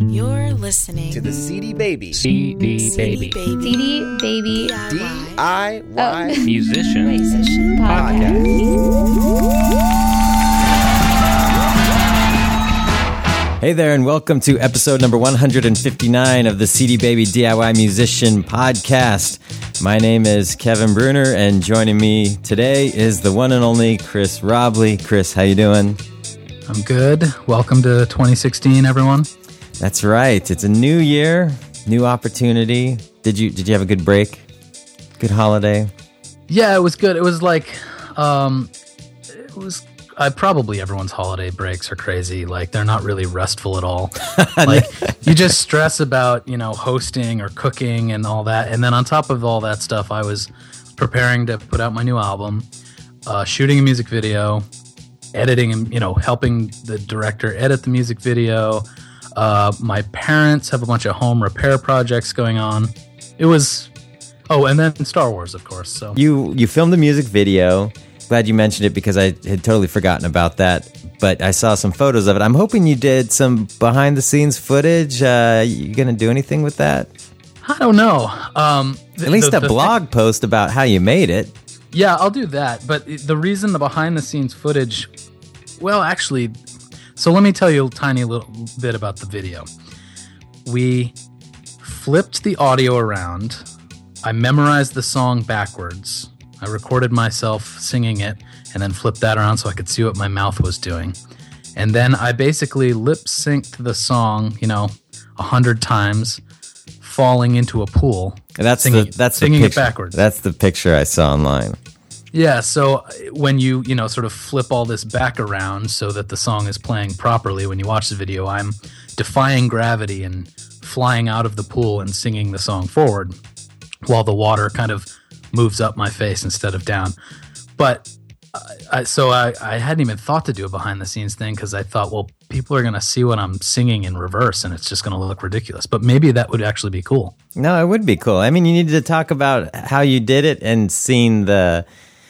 You're listening to the CD Baby CD Baby DIY Musician Podcast. Hey there, and welcome to episode number 159 of the CD Baby DIY Musician Podcast. My name is Kevin Bruner, and joining me today is the one and only Chris Robley. Chris, how you doing? I'm good. Welcome to 2016, everyone. That's right. It's a new year, new opportunity. Did you have a good break? Good holiday? Yeah, it was good. It was like, probably everyone's holiday breaks are crazy. Like, they're not really restful at all. Like, you just stress about, hosting or cooking and all that. And then on top of all that stuff, I was preparing to put out my new album, shooting a music video, editing and, helping the director edit the music video. My parents have a bunch of home repair projects going on. It was, and then Star Wars, of course. So you filmed a music video. Glad you mentioned it because I had totally forgotten about that. But I saw some photos of it. I'm hoping you did some behind the scenes footage. You gonna do anything with that? I don't know. At least a blog post about how you made it. Yeah, I'll do that. But the reason the behind the scenes footage, well, actually, so let me tell you a tiny little bit about the video. We flipped the audio around. I memorized the song backwards. I recorded myself singing it and then flipped that around so I could see what my mouth was doing. And then I basically lip synced the song, 100 times, falling into a pool. That's singing the it backwards. That's the picture I saw online. Yeah, so when you, sort of flip all this back around so that the song is playing properly when you watch the video, I'm defying gravity and flying out of the pool and singing the song forward while the water kind of moves up my face instead of down. But I hadn't even thought to do a behind the scenes thing because I thought, well, people are going to see what I'm singing in reverse and it's just going to look ridiculous. But maybe that would actually be cool. No, it would be cool. I mean, you needed to talk about how you did it and seeing the,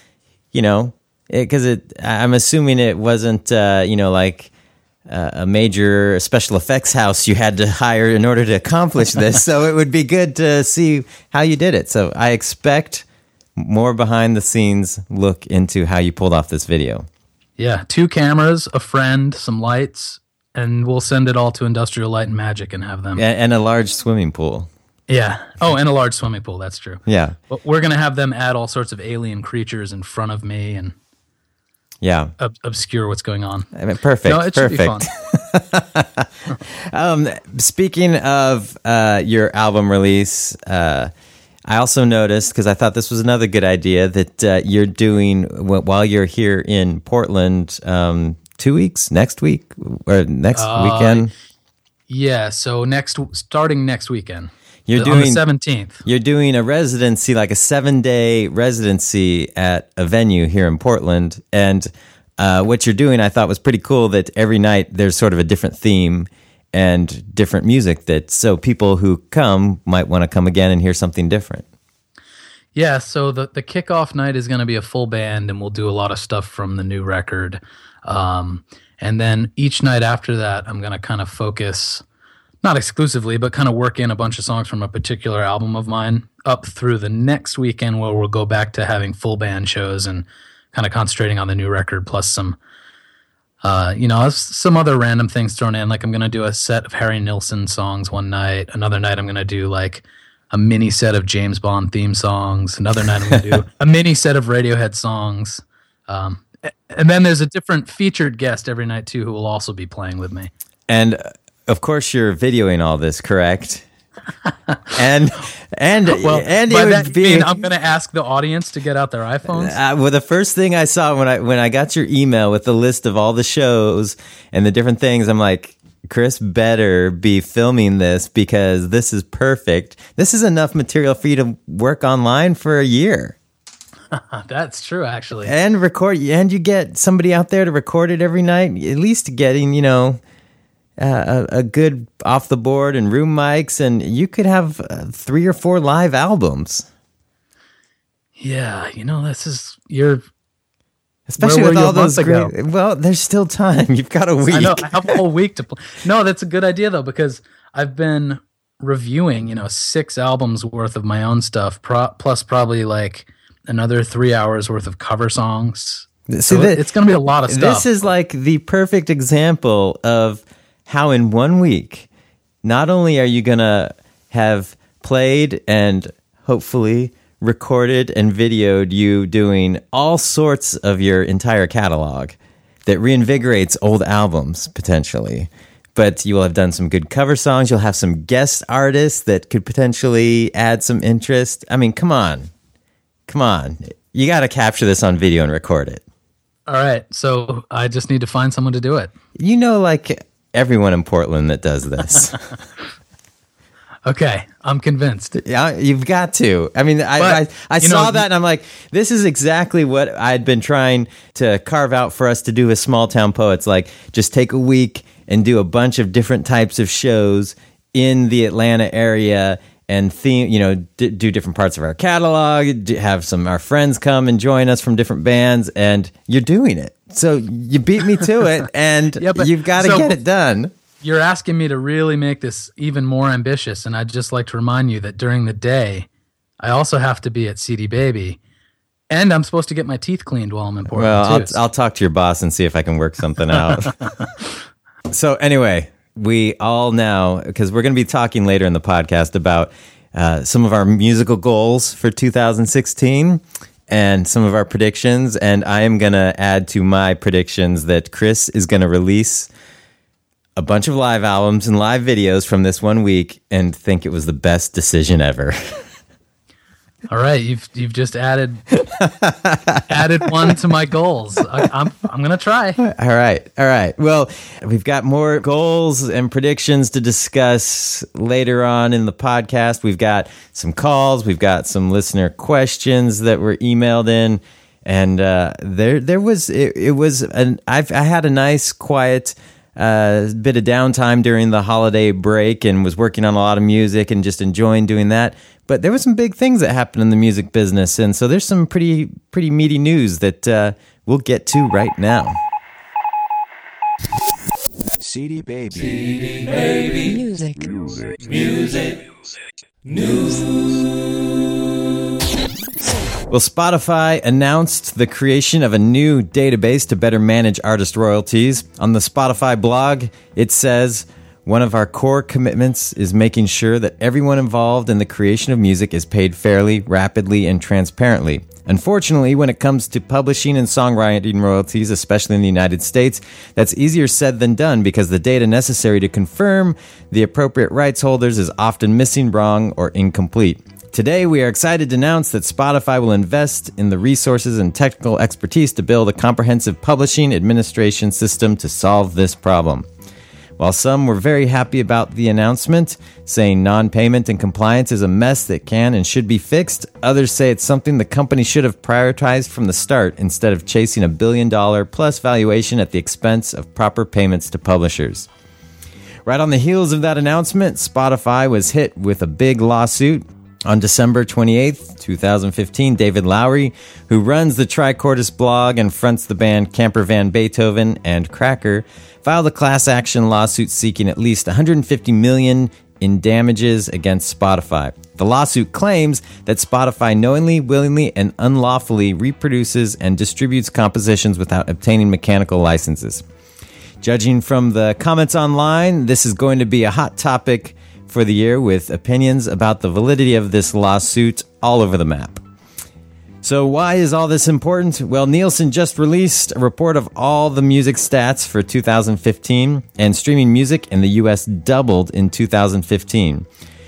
because I'm assuming it wasn't, like a major special effects house you had to hire in order to accomplish this. So it would be good to see how you did it. So I expect more behind the scenes look into how you pulled off this video. Yeah, 2 cameras, a friend, some lights, and we'll send it all to Industrial Light and Magic and have them. And a large swimming pool. Yeah. Oh, and a large swimming pool. That's true. Yeah. But we're going to have them add all sorts of alien creatures in front of me and obscure what's going on. I mean, perfect. No, it should be fun. Speaking of your album release, I also noticed, because I thought this was another good idea, that you're doing, while you're here in Portland, 2 weeks, next week, or next weekend? Yeah, so starting next weekend. On the 17th. You're doing a residency, like a 7-day residency at a venue here in Portland. And what you're doing, I thought was pretty cool, that every night there's sort of a different theme and different music, so people who come might want to come again and hear something different. Yeah, so the kickoff night is going to be a full band, and we'll do a lot of stuff from the new record. And then each night after that, I'm going to kind of focus, not exclusively, but kind of work in a bunch of songs from a particular album of mine up through the next weekend, where we'll go back to having full band shows and kind of concentrating on the new record, plus some some other random things thrown in. Like, I'm going to do a set of Harry Nilsson songs one night. Another night I'm going to do like a mini set of James Bond theme songs. Another night I'm going to do a mini set of Radiohead songs. And then there's a different featured guest every night too, who will also be playing with me. And of course you're videoing all this, correct? and well, and by that you mean I'm going to ask the audience to get out their iPhones. Well, the first thing I saw when I got your email with the list of all the shows and the different things, I'm like, Chris better be filming this, because this is perfect. This is enough material for you to work online for a year. That's true, actually. And you get somebody out there to record it every night, at least getting a good off the board and room mics, and you could have 3 or 4 live albums. Yeah, Especially with all those great... Well, there's still time. You've got a week. I know. I have a whole week to play. No, that's a good idea, though, because I've been reviewing, 6 albums worth of my own stuff, plus probably like another 3 hours worth of cover songs. So it's going to be a lot of stuff. This is like the perfect example of how in 1 week, not only are you going to have played and hopefully recorded and videoed you doing all sorts of your entire catalog that reinvigorates old albums potentially, but you will have done some good cover songs. You'll have some guest artists that could potentially add some interest. I mean, come on. You got to capture this on video and record it. All right. So I just need to find someone to do it. Like everyone in Portland that does this. Okay. I'm convinced. Yeah, you've got to. I mean, I saw that and I'm like, this is exactly what I'd been trying to carve out for us to do with Small Town Poets. Like, just take a week and do a bunch of different types of shows in the Atlanta area and do different parts of our catalog, have our friends come and join us from different bands, and you're doing it. So you beat me to it, and you've got to get it done. You're asking me to really make this even more ambitious, and I'd just like to remind you that during the day, I also have to be at CD Baby, and I'm supposed to get my teeth cleaned while I'm in Portland. Well, I'll talk to your boss and see if I can work something out. So anyway, we all now, because we're going to be talking later in the podcast about some of our musical goals for 2016 and some of our predictions, and I am going to add to my predictions that Chris is going to release a bunch of live albums and live videos from this 1 week and think it was the best decision ever. All right, you've just added one to my goals. I'm gonna try. All right. Well, we've got more goals and predictions to discuss later on in the podcast. We've got some calls. We've got some listener questions that were emailed in, and I had a nice quiet bit of downtime during the holiday break and was working on a lot of music and just enjoying doing that. But there were some big things that happened in the music business, and so there's some pretty meaty news that we'll get to right now. CD Baby. CD Baby. Music. News. Well, Spotify announced the creation of a new database to better manage artist royalties. On the Spotify blog, it says, "One of our core commitments is making sure that everyone involved in the creation of music is paid fairly, rapidly, and transparently. Unfortunately, when it comes to publishing and songwriting royalties, especially in the United States, that's easier said than done because the data necessary to confirm the appropriate rights holders is often missing, wrong, or incomplete. Today, we are excited to announce that Spotify will invest in the resources and technical expertise to build a comprehensive publishing administration system to solve this problem." While some were very happy about the announcement, saying non-payment and compliance is a mess that can and should be fixed, others say it's something the company should have prioritized from the start instead of chasing $1 billion plus valuation at the expense of proper payments to publishers. Right on the heels of that announcement, Spotify was hit with a big lawsuit. On December 28th, 2015, David Lowery, who runs the Tricordis blog and fronts the band Camper Van Beethoven and Cracker, filed a class action lawsuit seeking at least $150 million in damages against Spotify. The lawsuit claims that Spotify knowingly, willingly, and unlawfully reproduces and distributes compositions without obtaining mechanical licenses. Judging from the comments online, this is going to be a hot topic for the year, with opinions about the validity of this lawsuit all over the map. So why is all this important? Well, Nielsen just released a report of all the music stats for 2015, and streaming music in the U.S. doubled in 2015.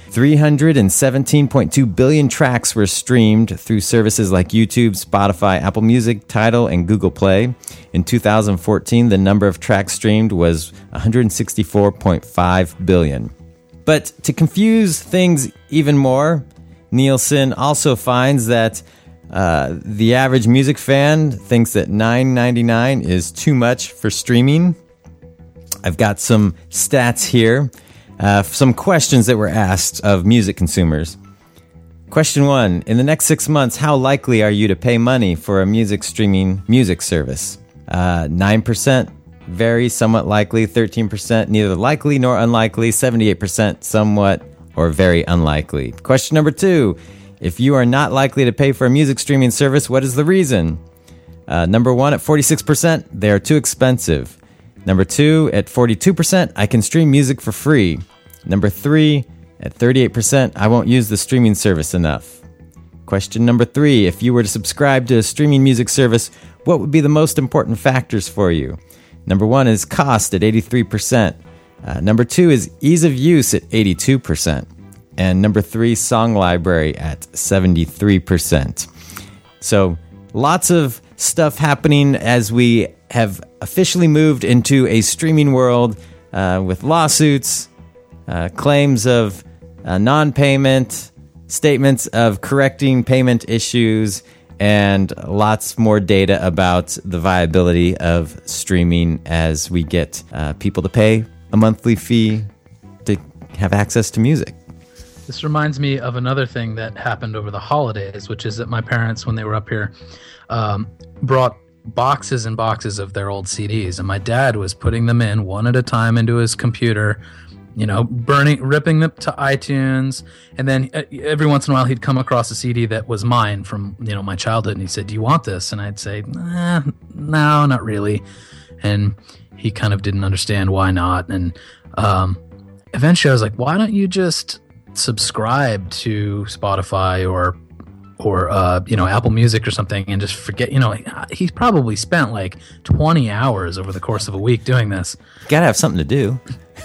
317.2 billion tracks were streamed through services like YouTube, Spotify, Apple Music, Tidal, and Google Play. In 2014, the number of tracks streamed was 164.5 billion. But to confuse things even more, Nielsen also finds that the average music fan thinks that $9.99 is too much for streaming. I've got some stats here, some questions that were asked of music consumers. Question 1, in the next 6 months, how likely are you to pay money for a music streaming music service? 9% very, somewhat likely, 13%, neither likely nor unlikely, 78%, somewhat or very unlikely. Question number 2, if you are not likely to pay for a music streaming service, what is the reason? Number 1 at 46%, they are too expensive. Number 2 at 42%, I can stream music for free. Number 3 at 38%, I won't use the streaming service enough. Question number 3, if you were to subscribe to a streaming music service, what would be the most important factors for you? Number 1 is cost at 83%. Number 2 is ease of use at 82%. And number 3, song library at 73%. So lots of stuff happening as we have officially moved into a streaming world with lawsuits, claims of non-payment, statements of correcting payment issues, and lots more data about the viability of streaming as we get people to pay a monthly fee to have access to music. This reminds me of another thing that happened over the holidays, which is that my parents, when they were up here, brought boxes and boxes of their old CDs, and my dad was putting them in one at a time into his computer, ripping them to iTunes, and then every once in a while he'd come across a CD that was mine from my childhood, and he said, "Do you want this?" And I'd say, no, not really. And he kind of didn't understand why not. And eventually I was like, why don't you just subscribe to Spotify or Apple Music or something and just forget. He's probably spent like 20 hours over the course of a week doing this. Gotta have something to do.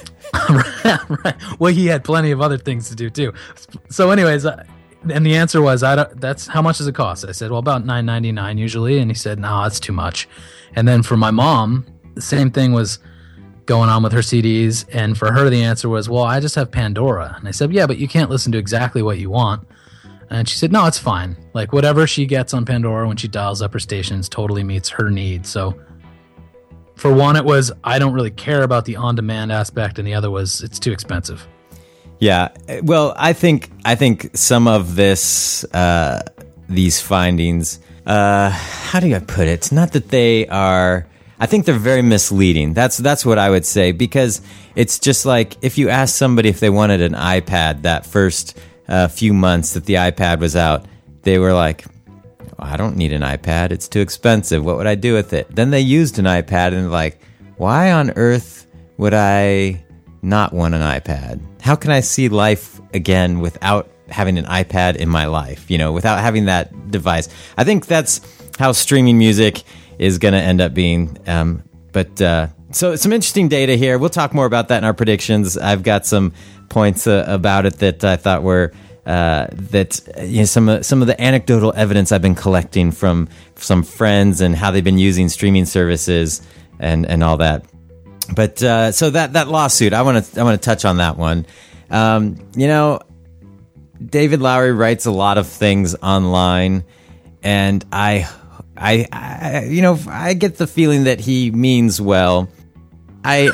Right. Well, he had plenty of other things to do too. So anyways, and the answer was, that's how much does it cost? I said, well, about $9.99 usually. And he said, no, that's too much. And then for my mom, the same thing was going on with her CDs. And for her, the answer was, well, I just have Pandora. And I said, yeah, but you can't listen to exactly what you want. And she said, no, it's fine. Like whatever she gets on Pandora when she dials up her stations totally meets her needs. So for one, it was, I don't really care about the on-demand aspect. And the other was, it's too expensive. Yeah. Well, I think some of this, these findings, how do I put it? It's not that they are, I think they're very misleading. That's what I would say, because it's just like if you ask somebody if they wanted an iPad that first few months that the iPad was out, they were like, I don't need an iPad. It's too expensive. What would I do with it? Then they used an iPad and they're like, why on earth would I not want an iPad? How can I see life again without having an iPad in my life, without having that device? I think that's how streaming music is going to end up being. So some interesting data here. We'll talk more about that in our predictions. I've got some points about it that I thought were some of the anecdotal evidence I've been collecting from some friends and how they've been using streaming services and all that. But so that lawsuit, I want to touch on that one. David Lowery writes a lot of things online, and I get the feeling that he means well. I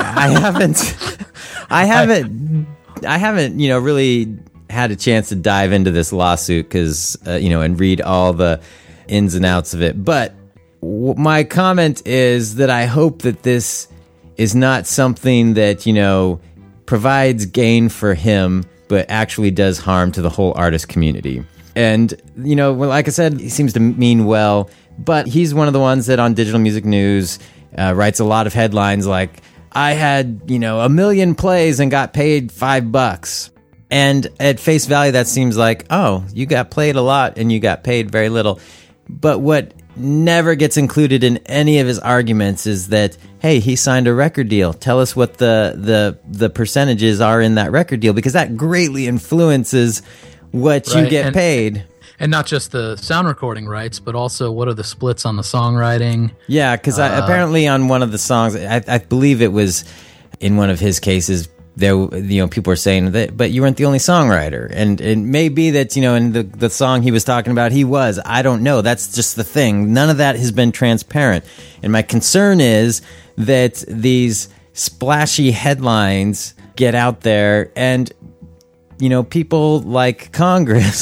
haven't really had a chance to dive into this lawsuit because and read all the ins and outs of it. But my comment is that I hope that this is not something that provides gain for him, but actually does harm to the whole artist community. And like I said, he seems to mean well, but he's one of the ones that on Digital Music News writes a lot of headlines like, I had, 1 million plays and got paid $5. And at face value, that seems like, oh, you got played a lot and you got paid very little. But what never gets included in any of his arguments is that, hey, he signed a record deal. Tell us what the percentages are in that record deal, because that greatly influences what you get paid. And not just the sound recording rights, but also what are the splits on the songwriting? Yeah, because apparently on one of the songs, I believe it was in one of his cases, there people were saying that, but you weren't the only songwriter, and it may be that in the song he was talking about he was. I don't know. That's just the thing. None of that has been transparent, and my concern is that these splashy headlines get out there, and people like Congress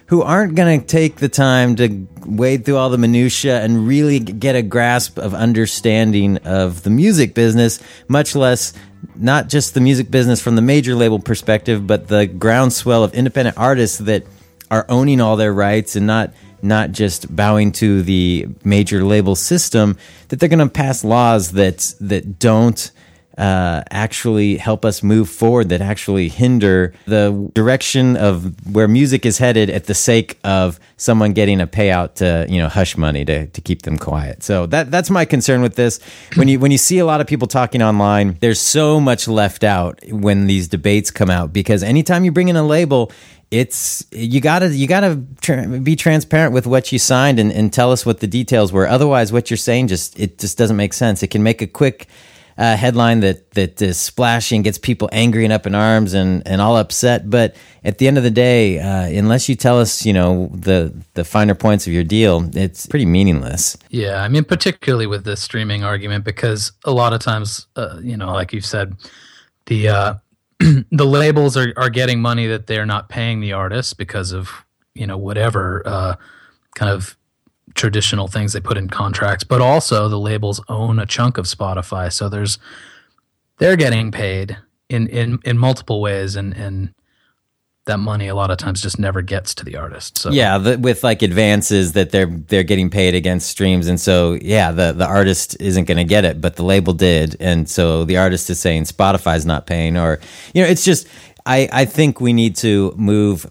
who aren't going to take the time to wade through all the minutia and really get a grasp of understanding of the music business, much less not just the music business from the major label perspective, but the groundswell of independent artists that are owning all their rights and not just bowing to the major label system, that they're going to pass laws that don't actually help us move forward, that actually hinder the direction of where music is headed at the sake of someone getting a payout to, hush money to keep them quiet. So that's my concern with this. When you see a lot of people talking online, there's so much left out when these debates come out, because anytime you bring in a label, you gotta be transparent with what you signed and tell us what the details were. Otherwise, what you're saying just doesn't make sense. It can make a quick headline that is splashy and gets people angry and up in arms and all upset. But at the end of the day, unless you tell us, the finer points of your deal, it's pretty meaningless. Yeah, I mean, particularly with the streaming argument, because a lot of times, like you said, the the labels are getting money that they're not paying the artists because of, whatever kind of traditional things they put in contracts, but also the labels own a chunk of Spotify, so they're getting paid in multiple ways, and that money a lot of times just never gets to the artist. So yeah, with like advances that they're getting paid against streams, and so the artist isn't going to get it, but the label did, and so the artist is saying Spotify's not paying, or it's just I think we need to move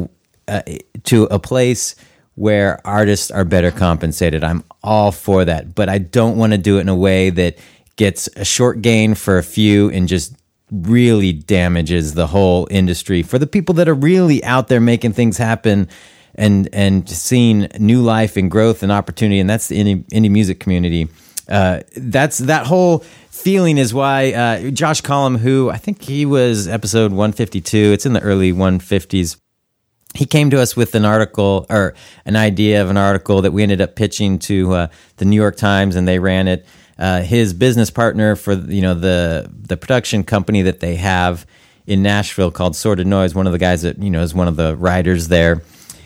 to a place where artists are better compensated. I'm all for that, but I don't want to do it in a way that gets a short gain for a few and just really damages the whole industry for the people that are really out there making things happen and seeing new life and growth and opportunity, and that's the indie music community. That whole feeling is why Josh Collum, who I think he was episode 152, it's in the early 150s, he came to us with an article or an idea of an article that we ended up pitching to the New York Times, and they ran it. His business partner for the production company that they have in Nashville called Sorted Noise, one of the guys that is one of the writers there.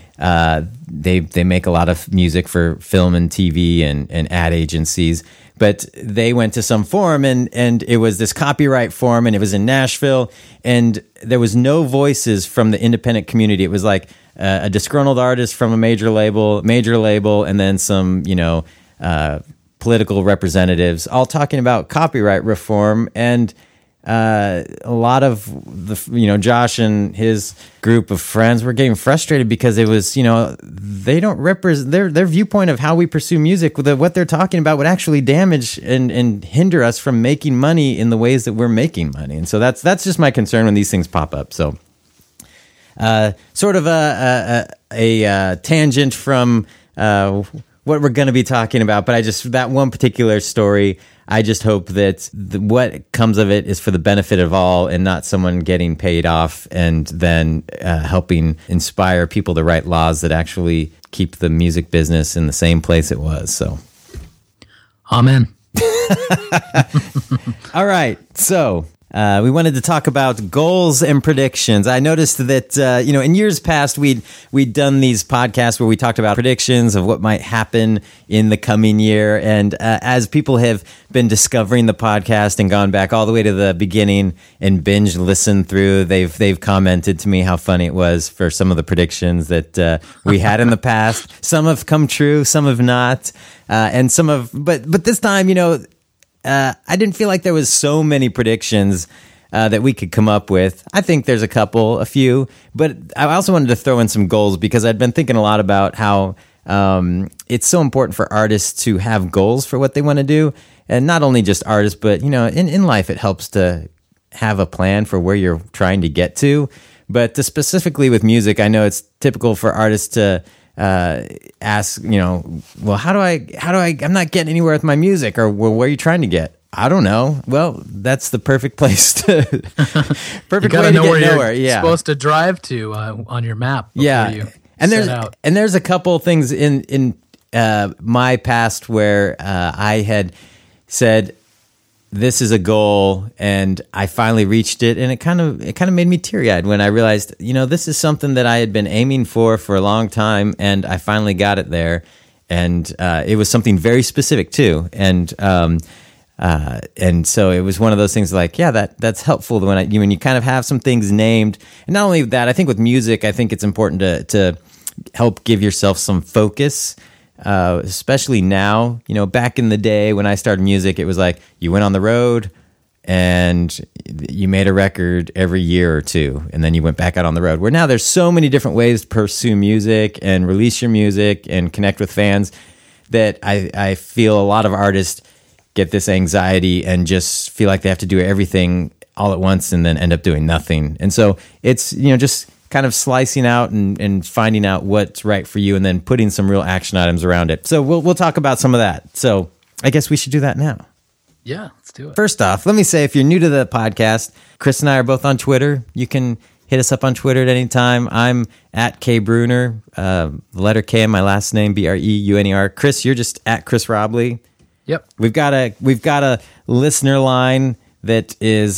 They make a lot of music for film and TV and ad agencies, but they went to some forum and it was this copyright forum, and it was in Nashville, and there was no voices from the independent community. It was like a disgruntled artist from a major label, and then some political representatives all talking about copyright reform. And a lot of the Josh and his group of friends were getting frustrated because it was they don't represent their viewpoint of how we pursue music. What they're talking about would actually damage and hinder us from making money in the ways that we're making money. And so that's just my concern when these things pop up. So sort of a tangent from what we're going to be talking about, but that one particular story, I just hope that what comes of it is for the benefit of all and not someone getting paid off and then helping inspire people to write laws that actually keep the music business in the same place it was. So, amen. All right. So we wanted to talk about goals and predictions. I noticed that, in years past, we'd done these podcasts where we talked about predictions of what might happen in the coming year. And as people have been discovering the podcast and gone back all the way to the beginning and binge listened through, they've commented to me how funny it was for some of the predictions that we had in the past. Some have come true, some have not. And some have, but this time, I didn't feel like there was so many predictions that we could come up with. I think there's a few, but I also wanted to throw in some goals because I'd been thinking a lot about how it's so important for artists to have goals for what they want to do. And not only just artists, but, in life, it helps to have a plan for where you're trying to get to. But specifically with music, I know it's typical for artists to ask, well, how do I, I'm not getting anywhere with my music, or well, where are you trying to get? I don't know. Well, that's the perfect place to, perfect way to get nowhere. Yeah. Supposed to drive to on your map. Yeah. And there's a couple things in my past where I had said, this is a goal, and I finally reached it, and it kind of made me teary-eyed when I realized, this is something that I had been aiming for a long time, and I finally got it there, and it was something very specific too, and so it was one of those things like, that's helpful when you kind of have some things named, and not only that, I think with music, I think it's important to help give yourself some focus. Especially now, back in the day when I started music, it was like you went on the road and you made a record every year or two, and then you went back out on the road. Where now there's so many different ways to pursue music and release your music and connect with fans that I feel a lot of artists get this anxiety and just feel like they have to do everything all at once and then end up doing nothing. And so it's, just kind of slicing out and finding out what's right for you and then putting some real action items around it. So we'll talk about some of that. So I guess we should do that now. Yeah, let's do it. First off, let me say, if you're new to the podcast, Chris and I are both on Twitter. You can hit us up on Twitter at any time. I'm at K Bruner, the letter K in my last name, Breunr. Chris, you're just at Chris Robley. Yep. We've got a listener line that is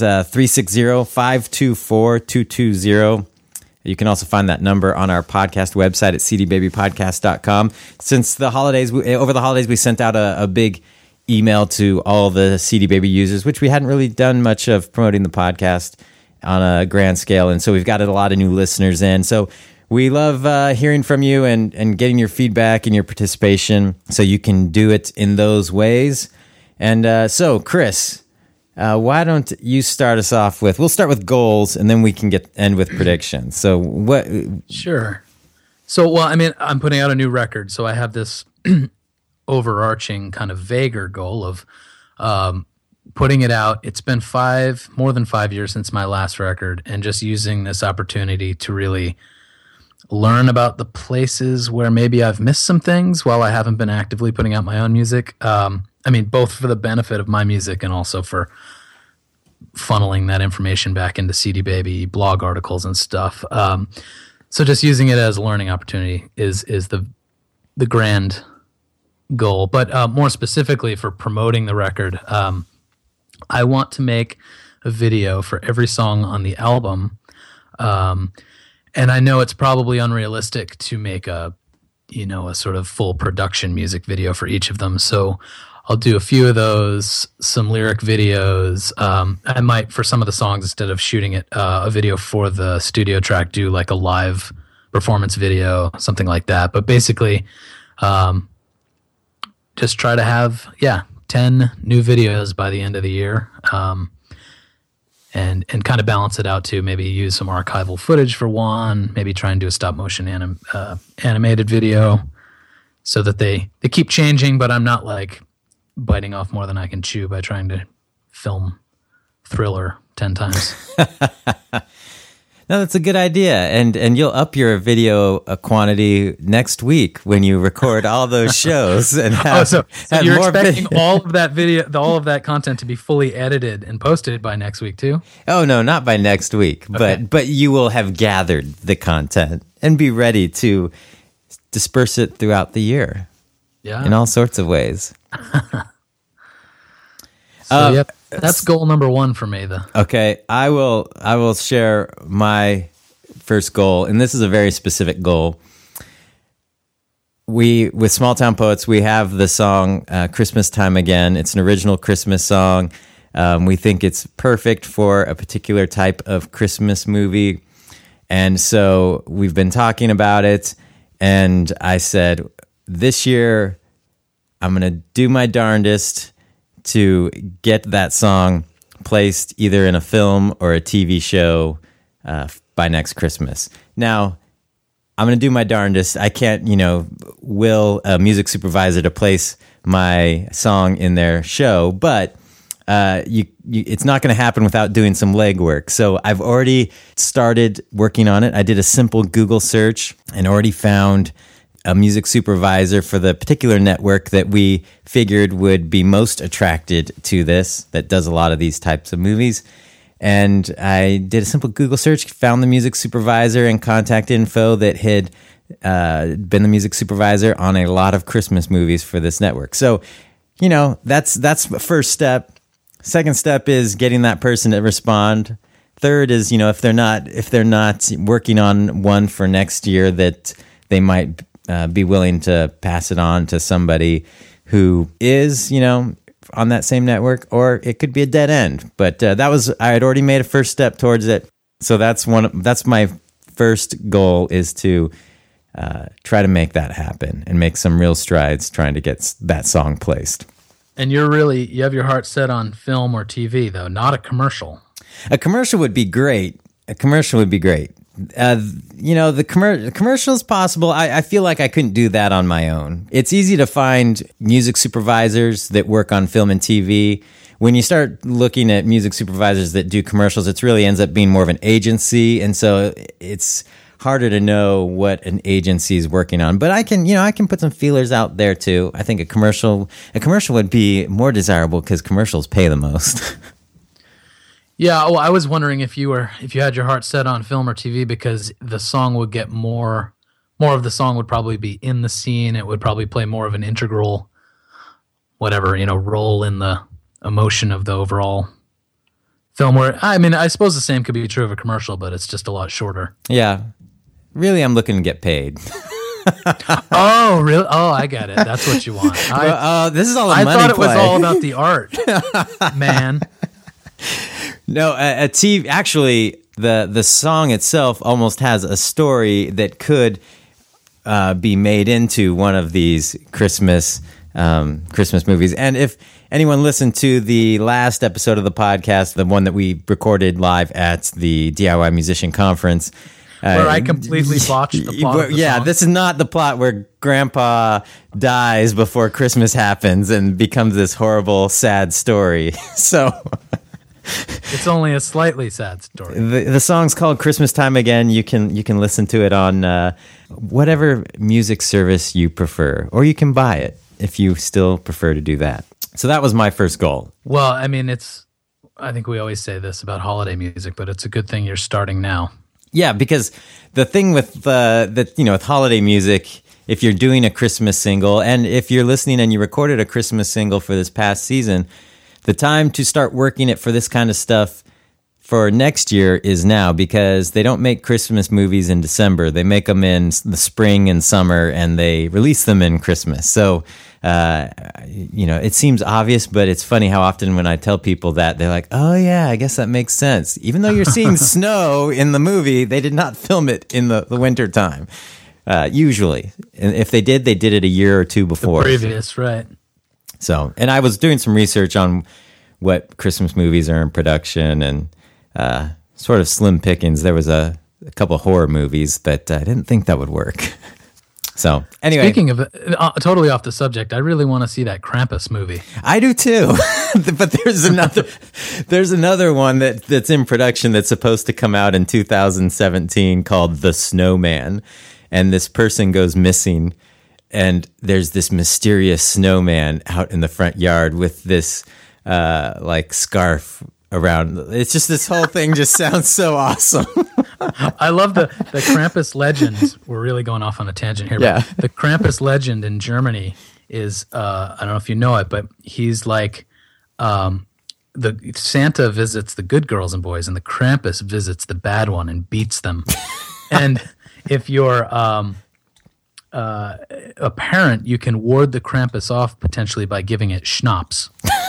360-524-220. You can also find that number on our podcast website at cdbabypodcast.com. Since the holidays, over the holidays, we sent out a big email to all the CD Baby users, which we hadn't really done much of promoting the podcast on a grand scale. And so we've got a lot of new listeners in. So we love hearing from you and getting your feedback and your participation. So you can do it in those ways. And so, Chris, why don't you start us off we'll start with goals, and then we can end with predictions. So what? Sure. So, well, I'm putting out a new record, so I have this overarching kind of vaguer goal of putting it out. It's been more than 5 years since my last record, and just using this opportunity to really learn about the places where maybe I've missed some things while I haven't been actively putting out my own music. Both for the benefit of my music and also for funneling that information back into CD Baby blog articles and stuff. So just using it as a learning opportunity is the grand goal. But more specifically for promoting the record, I want to make a video for every song on the album. And I know it's probably unrealistic to make a sort of full production music video for each of them. So I'll do a few of those, some lyric videos. I might, for some of the songs, instead of shooting it, a video for the studio track, do like a live performance video, something like that. But basically, just try to have, 10 new videos by the end of the year. And kind of balance it out to maybe use some archival footage for one, maybe try and do a stop motion animated video so that they keep changing, but I'm not like biting off more than I can chew by trying to film Thriller 10 times. No, that's a good idea. And you'll up your video quantity next week when you record all those shows. And have, so you're expecting all of that video, all of that content to be fully edited and posted by next week too? Oh, no, not by next week. Okay. But you will have gathered the content and be ready to disperse it throughout the year. Yeah. In all sorts of ways. Yep, that's goal number one for me, though. Okay, I will share my first goal, and this is a very specific goal. With Small Town Poets, we have the song "Christmas Time Again." It's an original Christmas song. We think it's perfect for a particular type of Christmas movie, and so we've been talking about it. And I said, this year, I'm going to do my darndest to get that song placed either in a film or a TV show by next Christmas. Now, I'm going to do my darndest. I can't, will a music supervisor to place my song in their show, but it's not going to happen without doing some legwork. So I've already started working on it. I did a simple Google search and already found a music supervisor for the particular network that we figured would be most attracted to this, that does a lot of these types of movies. And I did a simple Google search, found the music supervisor and contact info that had been the music supervisor on a lot of Christmas movies for this network. So, that's the first step. Second step is getting that person to respond. Third is, if they're not working on one for next year, that they might be willing to pass it on to somebody who is, on that same network, or it could be a dead end. But I had already made a first step towards it. So that's my first goal, is to try to make that happen and make some real strides trying to get that song placed. And you have your heart set on film or TV, though, not a commercial. A commercial would be great. The commercial is possible. I feel like I couldn't do that on my own. It's easy to find music supervisors that work on film and TV. When you start looking at music supervisors that do commercials, it really ends up being more of an agency. And so it's harder to know what an agency is working on. But I can put some feelers out there too. I think a commercial would be more desirable because commercials pay the most. Yeah, well, I was wondering if you had your heart set on film or TV, because the song would get more of the song would probably be in the scene. It would probably play more of an integral, role in the emotion of the overall film. I suppose the same could be true of a commercial, but it's just a lot shorter. Yeah. Really, I'm looking to get paid. Oh, really? Oh, I get it. That's what you want. This is all a I money thought it play. was all about the art, man. No, actually, the song itself almost has a story that could be made into one of these Christmas movies. And if anyone listened to the last episode of the podcast, the one that we recorded live at the DIY Musician Conference, where I completely botched the plot of the song. This is not the plot where Grandpa dies before Christmas happens and becomes this horrible, sad story. So... It's only a slightly sad story. The song's called Christmas Time Again. You can listen to it on whatever music service you prefer, or you can buy it if you still prefer to do that. So that was my first goal. Well, I think we always say this about holiday music, but it's a good thing you're starting now. Yeah, because the thing with with holiday music, if you're doing a Christmas single, and if you're listening and you recorded a Christmas single for this past season, the time to start working it for this kind of stuff for next year is now, because they don't make Christmas movies in December. They make them in the spring and summer, and they release them in Christmas. So, it seems obvious, but it's funny how often when I tell people that, they're like, oh yeah, I guess that makes sense. Even though you're seeing snow in the movie, they did not film it in the winter time, usually. And if they did it a year or two before. The previous, right. So, and I was doing some research on what Christmas movies are in production, and sort of slim pickings. There was a couple of horror movies, but I didn't think that would work. So, anyway. Speaking of totally off the subject, I really want to see that Krampus movie. I do too. But there's another one that's in production that's supposed to come out in 2017 called The Snowman. And this person goes missing, and there's this mysterious snowman out in the front yard with this scarf around. It's just, this whole thing just sounds so awesome. I love the Krampus legend. We're really going off on a tangent here. Yeah. But the Krampus legend in Germany is, I don't know if you know it, but he's like, the Santa visits the good girls and boys, and the Krampus visits the bad one and beats them. And if you're a parent, you can ward the Krampus off potentially by giving it schnapps.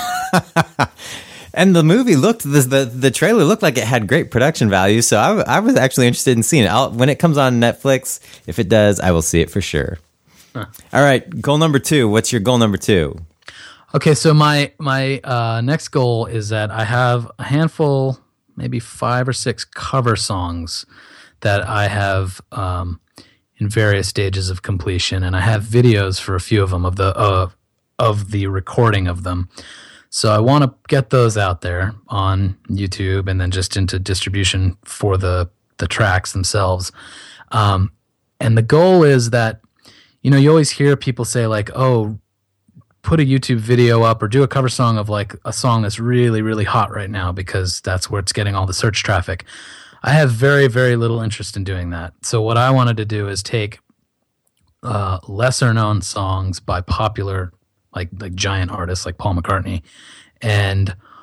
And the movie the trailer looked like it had great production value, so I was actually interested in seeing it. When it comes on Netflix, if it does, I will see it for sure. Huh. All right, goal number 2. What's your goal number 2? Okay, so my next goal is that I have a handful, maybe 5 or 6 cover songs that I have in various stages of completion, and I have videos for a few of them of the recording of them. So I want to get those out there on YouTube and then just into distribution for the tracks themselves. And the goal is that, you always hear people say like, oh, put a YouTube video up or do a cover song of like a song that's really, really hot right now, because that's where it's getting all the search traffic. I have very, very little interest in doing that. So what I wanted to do is take lesser known songs by popular like giant artists like Paul McCartney, and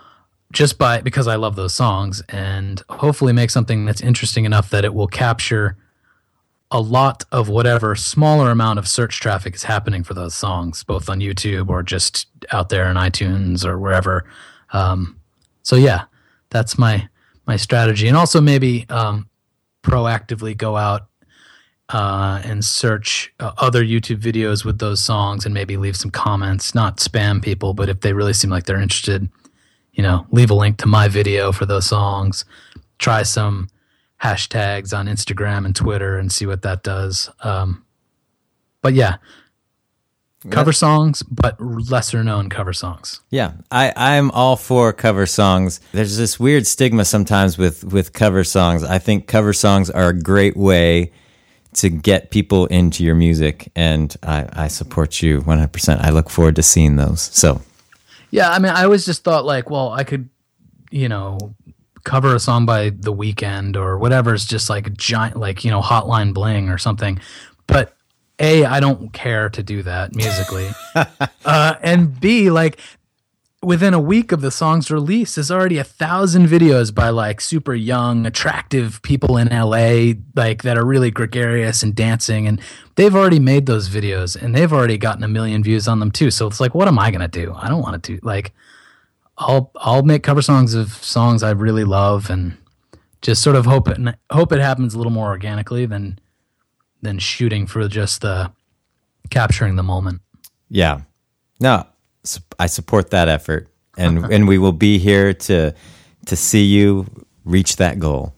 because I love those songs, and hopefully make something that's interesting enough that it will capture a lot of whatever smaller amount of search traffic is happening for those songs, both on YouTube or just out there in iTunes or wherever. So yeah, that's my strategy. And also maybe proactively go out and search other YouTube videos with those songs and maybe leave some comments, not spam people, but if they really seem like they're interested, leave a link to my video for those songs, try some hashtags on Instagram and Twitter and see what that does. But yeah, cover songs, but lesser known cover songs. Yeah, I'm all for cover songs. There's this weird stigma sometimes with cover songs. I think cover songs are a great way to get people into your music, and I support you 100%. I look forward to seeing those. So, yeah, I mean, I always just thought like, well, I could, cover a song by The Weeknd or whatever is just like a giant, like, Hotline Bling or something. But A, I don't care to do that musically. And B, like within a week of the song's release, there's already 1,000 videos by like super young, attractive people in LA, like that are really gregarious and dancing. And they've already made those videos and they've already gotten 1 million views on them too. So it's like, what am I going to do? I don't want to do like, I'll make cover songs of songs I really love and just sort of hope it happens a little more organically than shooting for just the capturing the moment. Yeah, no, I support that effort, and we will be here to see you reach that goal.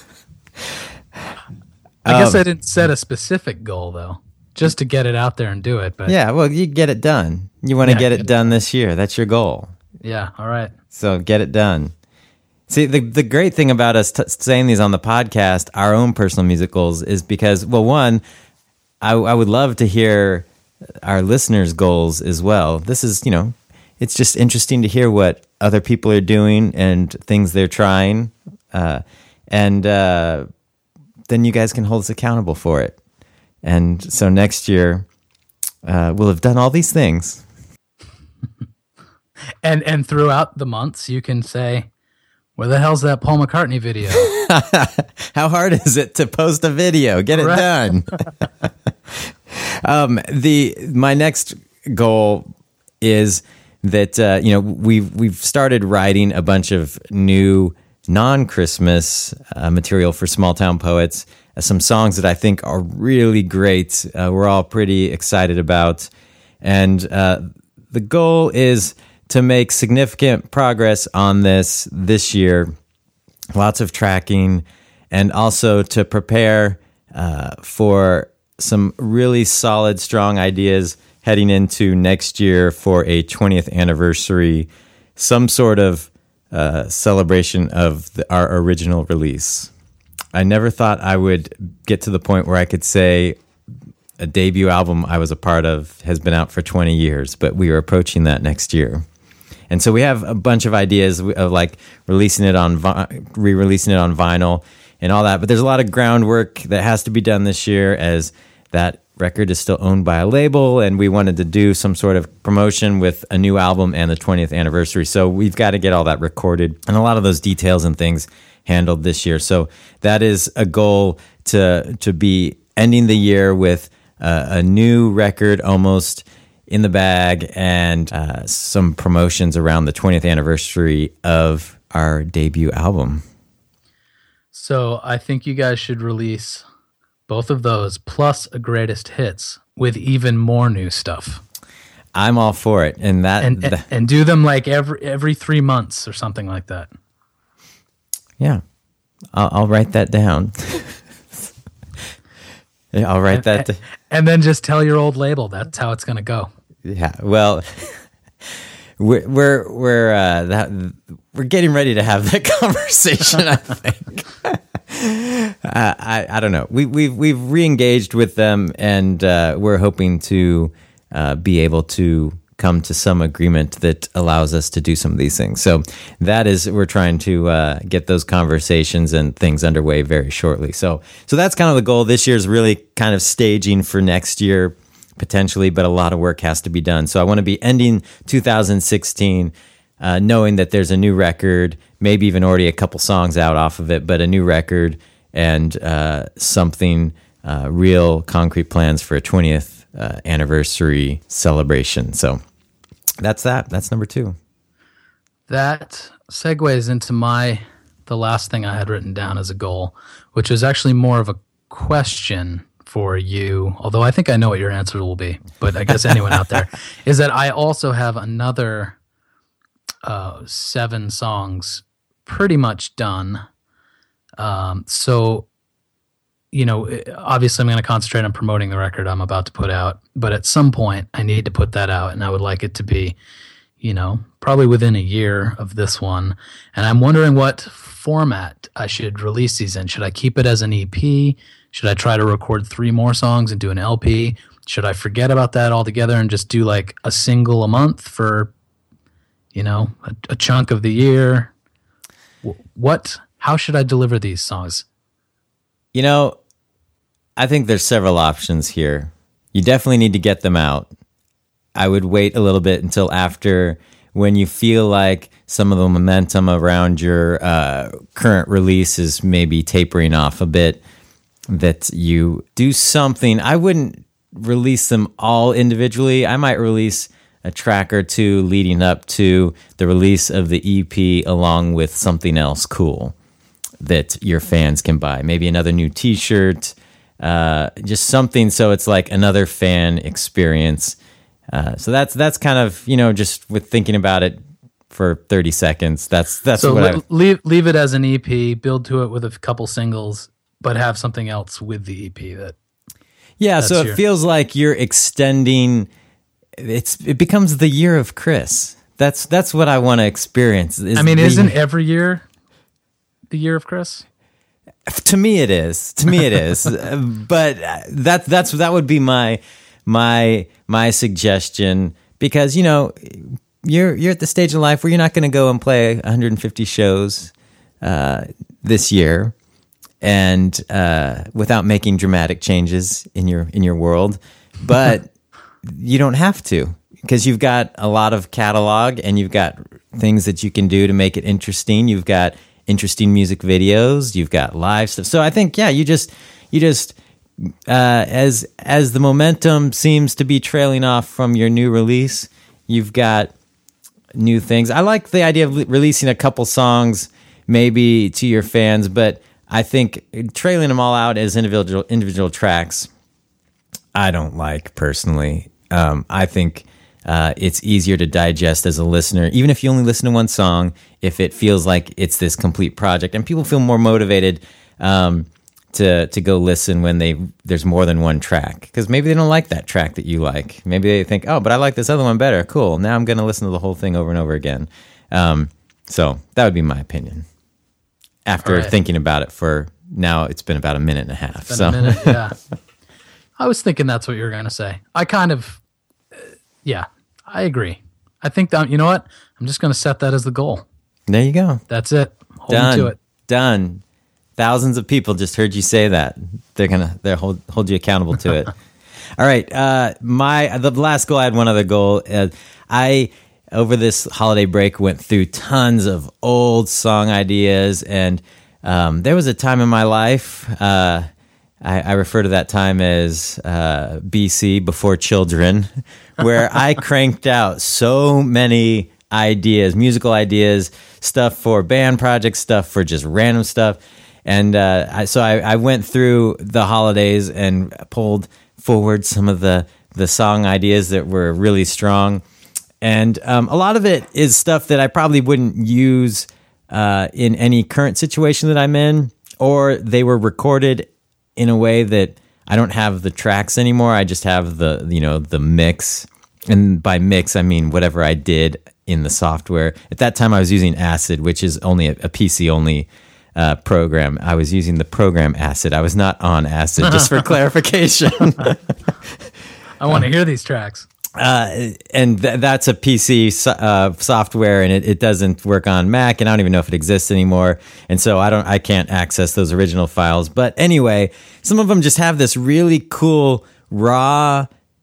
I guess I didn't set a specific goal though, just to get it out there and do it. But yeah, well, you get it done. You want to get it done this year. That's your goal. Yeah, all right. So get it done. See, the great thing about us saying these on the podcast, our own personal music goals, is because, well, one, I would love to hear our listeners' goals as well. This is, it's just interesting to hear what other people are doing and things they're trying. And then you guys can hold us accountable for it. And so next year, we'll have done all these things. And throughout the months, you can say, where the hell's that Paul McCartney video? How hard is it to post a video? Get it done. My next goal is that we've started writing a bunch of new non-Christmas material for Small Town Poets. Some songs that I think are really great. We're all pretty excited about, and the goal is to make significant progress on this year, lots of tracking, and also to prepare for some really solid, strong ideas heading into next year for a 20th anniversary, some sort of celebration of our original release. I never thought I would get to the point where I could say a debut album I was a part of has been out for 20 years, but we are approaching that next year. And so we have a bunch of ideas of like re-releasing it on vinyl and all that. But there's a lot of groundwork that has to be done this year, as that record is still owned by a label, and we wanted to do some sort of promotion with a new album and the 20th anniversary. So we've got to get all that recorded and a lot of those details and things handled this year. So that is a goal, to be ending the year with a new record almost in the bag, and some promotions around the 20th anniversary of our debut album. So I think you guys should release both of those plus a greatest hits with even more new stuff. I'm all for it, and and do them like every 3 months or something like that. Yeah, I'll write that down. I'll write that. And then just tell your old label that's how it's going to go. Yeah, well, we're getting ready to have that conversation, I think. I don't know. We've re-engaged with them, and we're hoping to be able to come to some agreement that allows us to do some of these things. So we're trying to get those conversations and things underway very shortly. So that's kind of the goal. This year is really kind of staging for next year, potentially, but a lot of work has to be done. So I want to be ending 2016 knowing that there's a new record, maybe even already a couple songs out off of it, but a new record and something real concrete plans for a 20th anniversary celebration. So that's that. That's number 2. That segues into the last thing I had written down as a goal, which is actually more of a question for you, although I think I know what your answer will be, but I guess anyone out there, is that I also have another 7 songs pretty much done. So, obviously I'm going to concentrate on promoting the record I'm about to put out, but at some point I need to put that out, and I would like it to be, probably within a year of this one. And I'm wondering what format I should release these in. Should I keep it as an EP? Should I try to record 3 more songs and do an LP? Should I forget about that altogether and just do like a single a month for, a chunk of the year? How should I deliver these songs? I think there's several options here. You definitely need to get them out. I would wait a little bit until after, when you feel like some of the momentum around your current release is maybe tapering off a bit, that you do something. I wouldn't release them all individually. I might release a track or 2 leading up to the release of the EP along with something else cool that your fans can buy. Maybe another new t-shirt, just something so it's like another fan experience. So that's kind of, just with thinking about it for 30 seconds. That's so what leave it as an EP, build to it with a couple singles, but have something else with the EP so it feels like you're extending. It becomes the year of Chris. That's what I want to experience. Isn't every year the year of Chris? To me it is. But that would be my suggestion, because you're at the stage of life where you're not going to go and play 150 shows this year, and without making dramatic changes in your world. But you don't have to, because you've got a lot of catalog and you've got things that you can do to make it interesting. You've got interesting music videos, you've got live stuff. So I think, you just as the momentum seems to be trailing off from your new release, you've got new things. I like the idea of releasing a couple songs maybe to your fans, but I think trailing them all out as individual tracks, I don't like personally. I think it's easier to digest as a listener, even if you only listen to one song, if it feels like it's this complete project, and people feel more motivated to go listen when there's more than one track, because maybe they don't like that track that you like. Maybe they think, oh, but I like this other one better. Cool. Now I'm going to listen to the whole thing over and over again. So that would be my opinion. After thinking about it for now, it's been about a minute and a half. A minute, yeah. I was thinking that's what you were going to say. I kind of, I agree. I think that, you know what? I'm just going to set that as the goal. There you go. That's it. Hold me to it. Done. Thousands of people just heard you say that. They'll hold you accountable to it. All right. The last goal, I had one other goal. I over this holiday break went through tons of old song ideas, and there was a time in my life. I refer to that time as BC, before children, where I cranked out so many ideas, musical ideas, stuff for band projects, stuff for just random stuff. And so I went through the holidays and pulled forward some of the song ideas that were really strong. And a lot of it is stuff that I probably wouldn't use in any current situation that I'm in, or they were recorded in a way that I don't have the tracks anymore. I just have the mix. And by mix, I mean whatever I did in the software. At that time, I was using Acid, which is only a PC-only program. I was using the program Acid. I was not on Acid, just for clarification. I want to hear these tracks. And that's a PC software, and it doesn't work on Mac, and I don't even know if it exists anymore. And so I can't access those original files. But anyway, some of them just have this really cool raw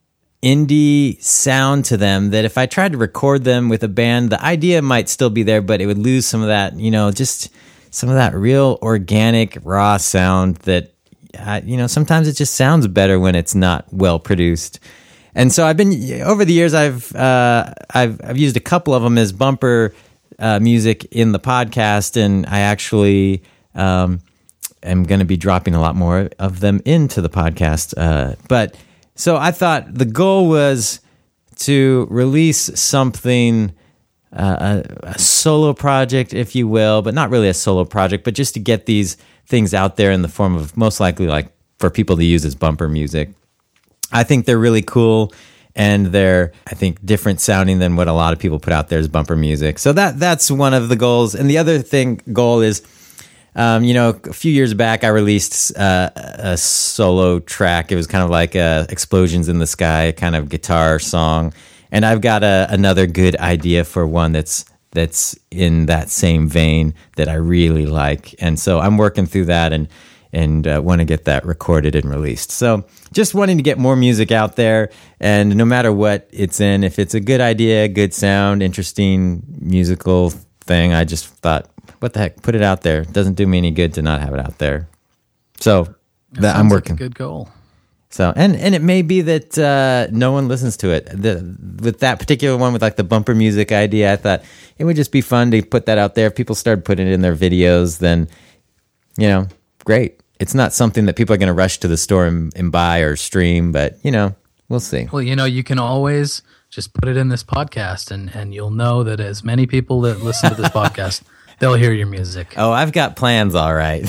indie sound to them that if I tried to record them with a band, the idea might still be there, but it would lose some of that, just some of that real organic, raw sound that, sometimes it just sounds better when it's not well produced. And so over the years, I've used a couple of them as bumper music in the podcast, and I actually am going to be dropping a lot more of them into the podcast. So I thought the goal was to release something, a solo project, if you will, but not really a solo project, but just to get these things out there in the form of most likely like for people to use as bumper music. I think they're really cool, and they're, I think, different sounding than what a lot of people put out there as bumper music. So that's one of the goals. And the other goal is, a few years back, I released a solo track. It was kind of like a Explosions in the Sky kind of guitar song. And I've got another good idea for one that's in that same vein that I really like. And so I'm working through that and want to get that recorded and released. So just wanting to get more music out there. And no matter what it's in, if it's a good idea, good sound, interesting musical thing, I just thought, what the heck, put it out there. It doesn't do me any good to not have it out there. So I'm working. Like a good goal. So and it may be that no one listens to it. With that particular one, with like the bumper music idea, I thought it would just be fun to put that out there. If people started putting it in their videos, then great. It's not something that people are going to rush to the store and buy or stream, but we'll see. Well, you can always just put it in this podcast, and you'll know that as many people that listen to this podcast, they'll hear your music. Oh, I've got plans, all right.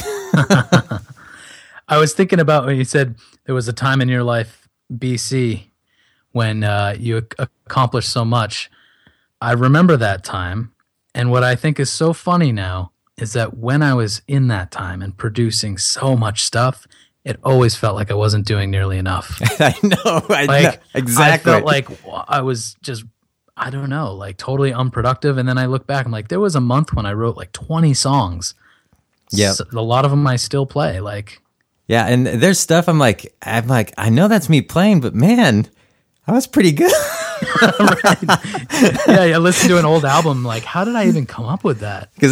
I was thinking about when you said there was a time in your life, BC, when you accomplished so much. I remember that time, and what I think is so funny now is that when I was in that time and producing so much stuff, it always felt like I wasn't doing nearly enough. I know. Exactly. I felt like I was just, I don't know, like totally unproductive. And then I look back, I'm like, there was a month when I wrote like 20 songs. Yeah. So a lot of them I still play. Yeah, and there's stuff I'm like, I know that's me playing, but man, I was pretty good. Right. Yeah, I listened to an old album, like, how did I even come up with that? Because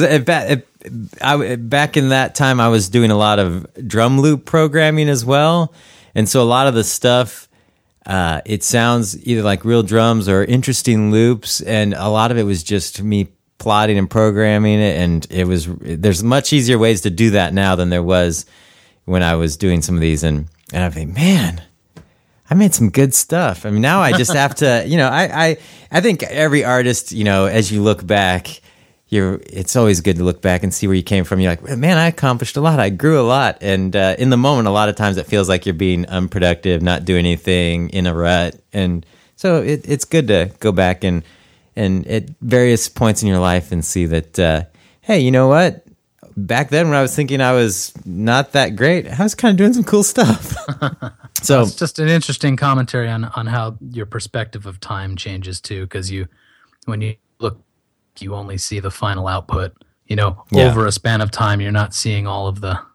back in that time, I was doing a lot of drum loop programming as well. And so a lot of the stuff, it sounds either like real drums or interesting loops. And a lot of it was just me plotting and programming it. And there's much easier ways to do that now than there was when I was doing some of these. And I think, man, I made some good stuff. I mean, now I just have to, I think every artist, as you look back, it's always good to look back and see where you came from. You're like, man, I accomplished a lot. I grew a lot. And in the moment, a lot of times it feels like you're being unproductive, not doing anything, in a rut. And so it's good to go back and at various points in your life and see that, hey, you know what? Back then when I was thinking I was not that great, I was kind of doing some cool stuff. So it's just an interesting commentary on how your perspective of time changes too, because when you look, you only see the final output. Over a span of time, you're not seeing all of the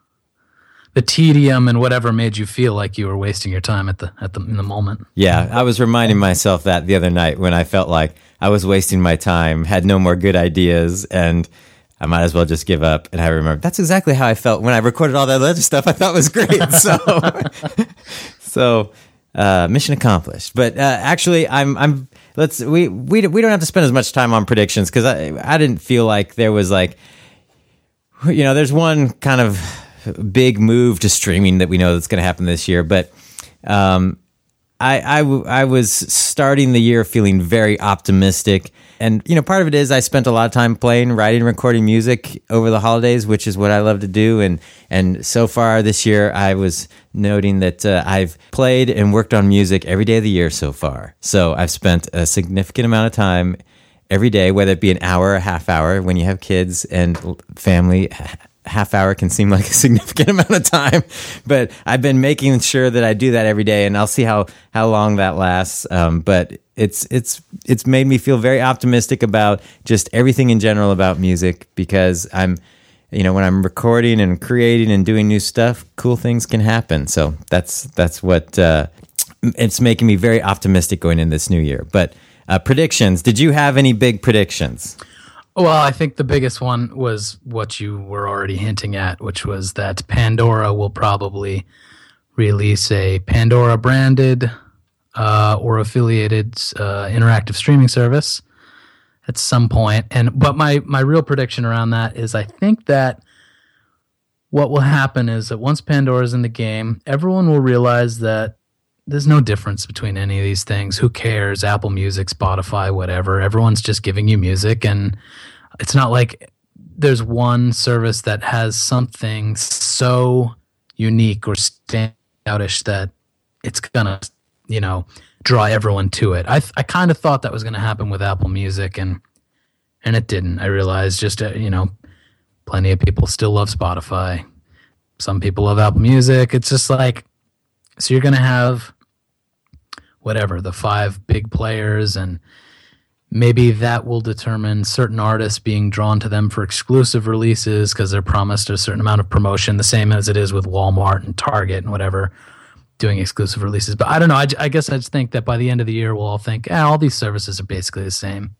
tedium and whatever made you feel like you were wasting your time in the moment. Yeah, I was reminding myself that the other night when I felt like I was wasting my time, had no more good ideas, and I might as well just give up. And I remember that's exactly how I felt when I recorded all that other stuff I thought was great. So mission accomplished. But actually, we don't have to spend as much time on predictions because I didn't feel like there was there's one kind of big move to streaming that we know that's going to happen this year. But I was starting the year feeling very optimistic. And, part of it is I spent a lot of time playing, writing, recording music over the holidays, which is what I love to do. And so far this year, I was noting that I've played and worked on music every day of the year so far. So I've spent a significant amount of time every day, whether it be an hour or a half hour when you have kids and family. Half hour can seem like a significant amount of time, but I've been making sure that I do that every day, and I'll see how long that lasts. But it's made me feel very optimistic about just everything in general about music, because I'm, when I'm recording and creating and doing new stuff, cool things can happen. So that's what it's making me very optimistic going in this new year. But predictions, did you have any big predictions? Well, I think the biggest one was what you were already hinting at, which was that Pandora will probably release a Pandora branded or affiliated interactive streaming service at some point. But my real prediction around that is I think that what will happen is that once Pandora's in the game, everyone will realize that there's no difference between any of these things. Who cares? Apple Music, Spotify, whatever. Everyone's just giving you music, and it's not like there's one service that has something so unique or standoutish that it's gonna, draw everyone to it. I kind of thought that was gonna happen with Apple Music, and it didn't. I realized just plenty of people still love Spotify. Some people love Apple Music. It's just like, so you're gonna have whatever, the 5 big players, and maybe that will determine certain artists being drawn to them for exclusive releases because they're promised a certain amount of promotion, the same as it is with Walmart and Target and whatever doing exclusive releases. But I don't know. I guess I just think that by the end of the year, we'll all think, all these services are basically the same.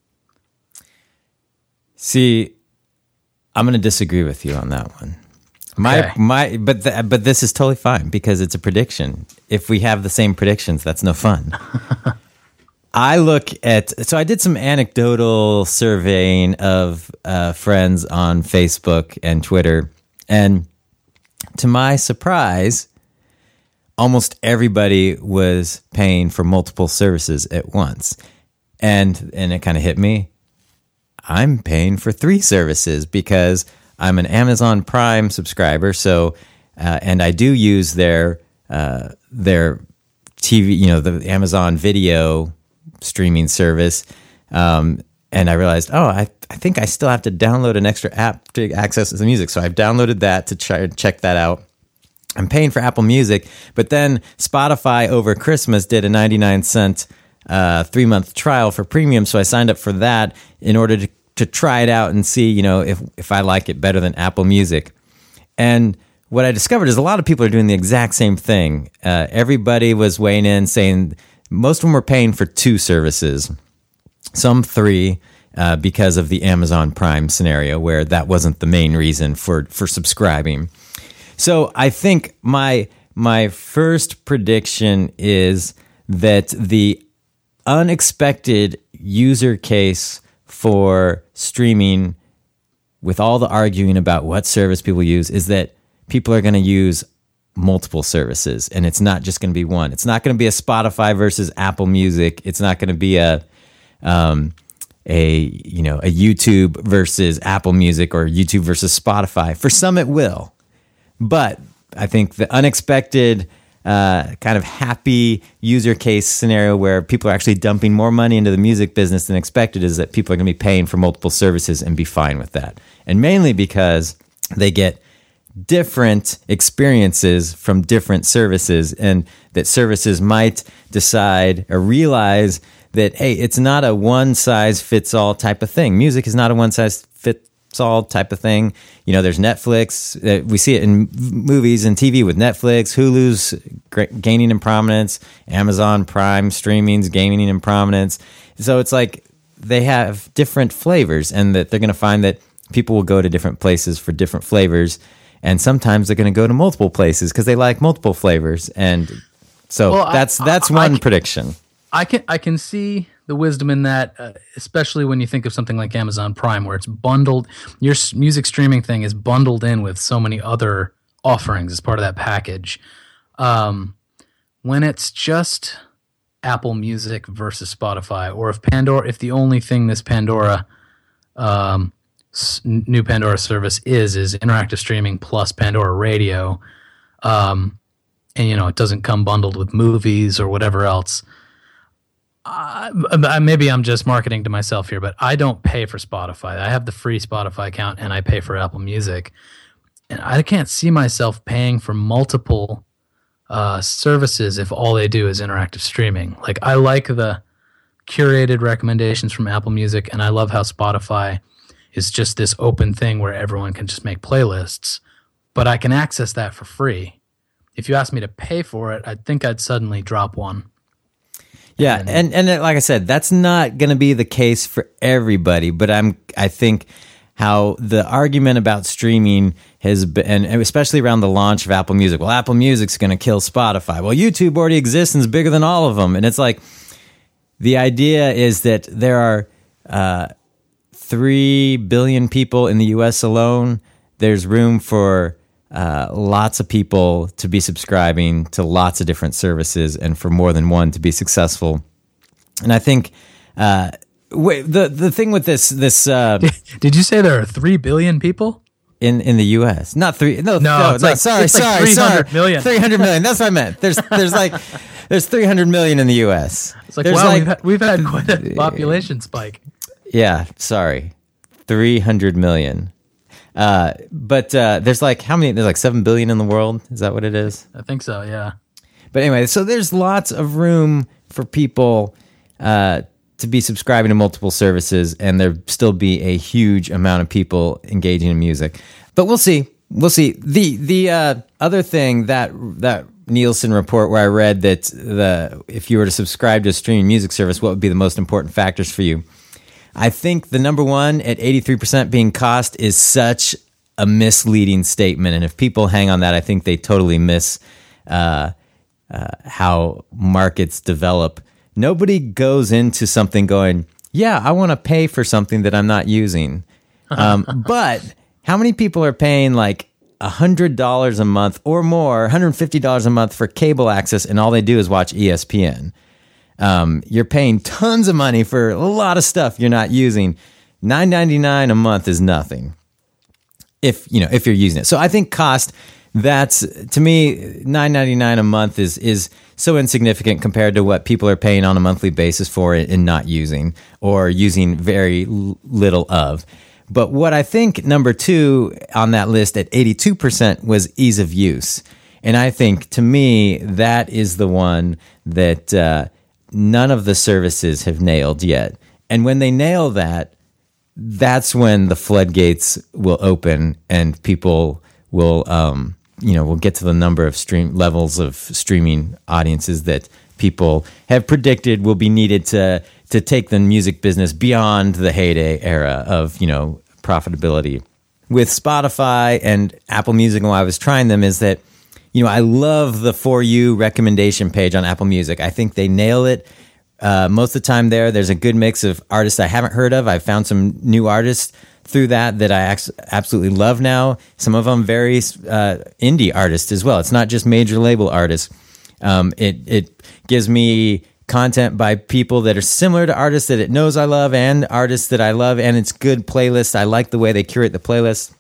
See, I'm going to disagree with you on that one. But this is totally fine because it's a prediction. If we have the same predictions, that's no fun. I did some anecdotal surveying of friends on Facebook and Twitter, and to my surprise, almost everybody was paying for multiple services at once. And it kind of hit me. I'm paying for 3 services because I'm an Amazon Prime subscriber, so and I do use their TV, the Amazon Video streaming service, and I realized, I think I still have to download an extra app to access the music, so I've downloaded that to try and check that out. I'm paying for Apple Music, but then Spotify over Christmas did a 99-cent 3-month trial for premium, so I signed up for that in order to try it out and see, if I like it better than Apple Music. And what I discovered is a lot of people are doing the exact same thing. Everybody was weighing in saying most of them were paying for 2 services, some 3, because of the Amazon Prime scenario where that wasn't the main reason for subscribing. So I think my first prediction is that the unexpected user case for streaming, with all the arguing about what service people use, is that people are going to use multiple services, and it's not just going to be one. It's not going to be a Spotify versus Apple Music. It's not going to be a YouTube versus Apple Music or YouTube versus Spotify. For some, it will, but I think the unexpected kind of happy user case scenario where people are actually dumping more money into the music business than expected is that people are going to be paying for multiple services and be fine with that. And mainly because they get different experiences from different services, and that services might decide or realize that, hey, it's not a one-size-fits-all type of thing. Music is not a one-size-fits-all type of thing. There's Netflix. We see it in movies and TV with Netflix, Hulu's gaining in prominence, Amazon Prime streaming's gaining in prominence. So it's like they have different flavors, and that they're going to find that people will go to different places for different flavors, and sometimes they're going to go to multiple places because they like multiple flavors. And so that's one prediction. I can see the wisdom in that, especially when you think of something like Amazon Prime, where it's bundled. Your music streaming thing is bundled in with so many other offerings as part of that package. When it's just Apple Music versus Spotify, or if the only thing this Pandora new Pandora service is interactive streaming plus Pandora Radio, and it doesn't come bundled with movies or whatever else. Maybe I'm just marketing to myself here, but I don't pay for Spotify. I have the free Spotify account, and I pay for Apple Music. And I can't see myself paying for multiple services if all they do is interactive streaming. Like, I like the curated recommendations from Apple Music, and I love how Spotify is just this open thing where everyone can just make playlists. But I can access that for free if you asked me to pay for it, I think I'd suddenly drop one. Yeah, and like I said, that's not going to be the case for everybody, but I think how the argument about streaming has been, and especially around the launch of Apple Music. Well, Apple Music's going to kill Spotify. Well, YouTube already exists and is bigger than all of them. And it's like, the idea is that there are 3 billion people in the US alone. There's room for lots of people to be subscribing to lots of different services and for more than one to be successful. And I think the thing with this Did you say there are 3 billion people? in the US, not 3. No, it's like 300 million. 300 million. That's what I meant. There's 300 million in the US. It's like, There's wow, we've had quite a population spike. Yeah, sorry, 300 million. But there's like how many? There's like 7 billion in the world. Is that what it is? I think so, yeah. But anyway, so there's lots of room for people to be subscribing to multiple services, and there still be a huge amount of people engaging in music. But we'll see. We'll see. The other thing that Nielsen report where I read that if you were to subscribe to a streaming music service, what would be the most important factors for you? I think the number one at 83% being cost is such a misleading statement. And if people hang on that, I think they totally miss how markets develop. Nobody goes into something going, yeah, I want to pay for something that I'm not using. But how many people are paying like $100 a month or more, $150 a month for cable access, and all they do is watch ESPN? You're paying tons of money for a lot of stuff you're not using. $9.99 a month is nothing if you're using it. So I think cost, that's, to me, $9.99 a month is so insignificant compared to what people are paying on a monthly basis for it and not using, or using very little of. But what I think number 2 on that list at 82% was ease of use. And I think, to me, that is the one that none of the services have nailed yet. And when they nail that, that's when the floodgates will open and people will, will get to the number of levels of streaming audiences that people have predicted will be needed to take the music business beyond the heyday era of, profitability. With Spotify and Apple Music, and why I was trying them is that, I love the For You recommendation page on Apple Music. I think they nail it. Most of the time there's a good mix of artists I haven't heard of. I've found some new artists through that I absolutely love now. Some of them very indie artists as well. It's not just major label artists. It gives me content by people that are similar to artists that it knows I love and artists that I love, and it's good playlists. I like the way they curate the playlist.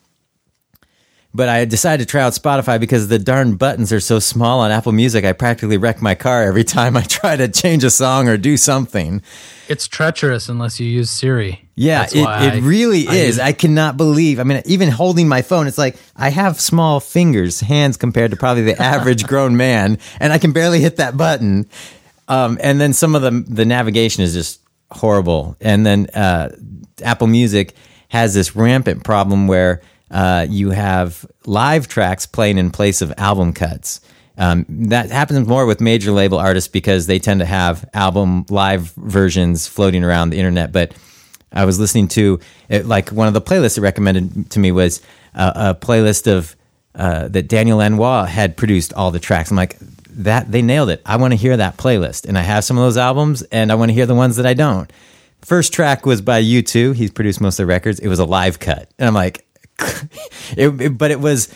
But I decided to try out Spotify because the darn buttons are so small on Apple Music. I practically wreck my car every time I try to change a song or do something. It's treacherous unless you use Siri. Yeah, it really is. I cannot believe. I mean, even holding my phone, it's like I have small hands compared to probably the average grown man, and I can barely hit that button. And then some of the navigation is just horrible. And then Apple Music has this rampant problem where you have live tracks playing in place of album cuts. That happens more with major label artists because they tend to have album live versions floating around the internet. But I was listening to like one of the playlists it recommended to me was a playlist of that Daniel Lanois had produced all the tracks. I'm like, that they nailed it. I want to hear that playlist, and I have some of those albums, and I want to hear the ones that I don't. First track was by U2. He's produced most of the records. It was a live cut, and I'm like, but it wasn't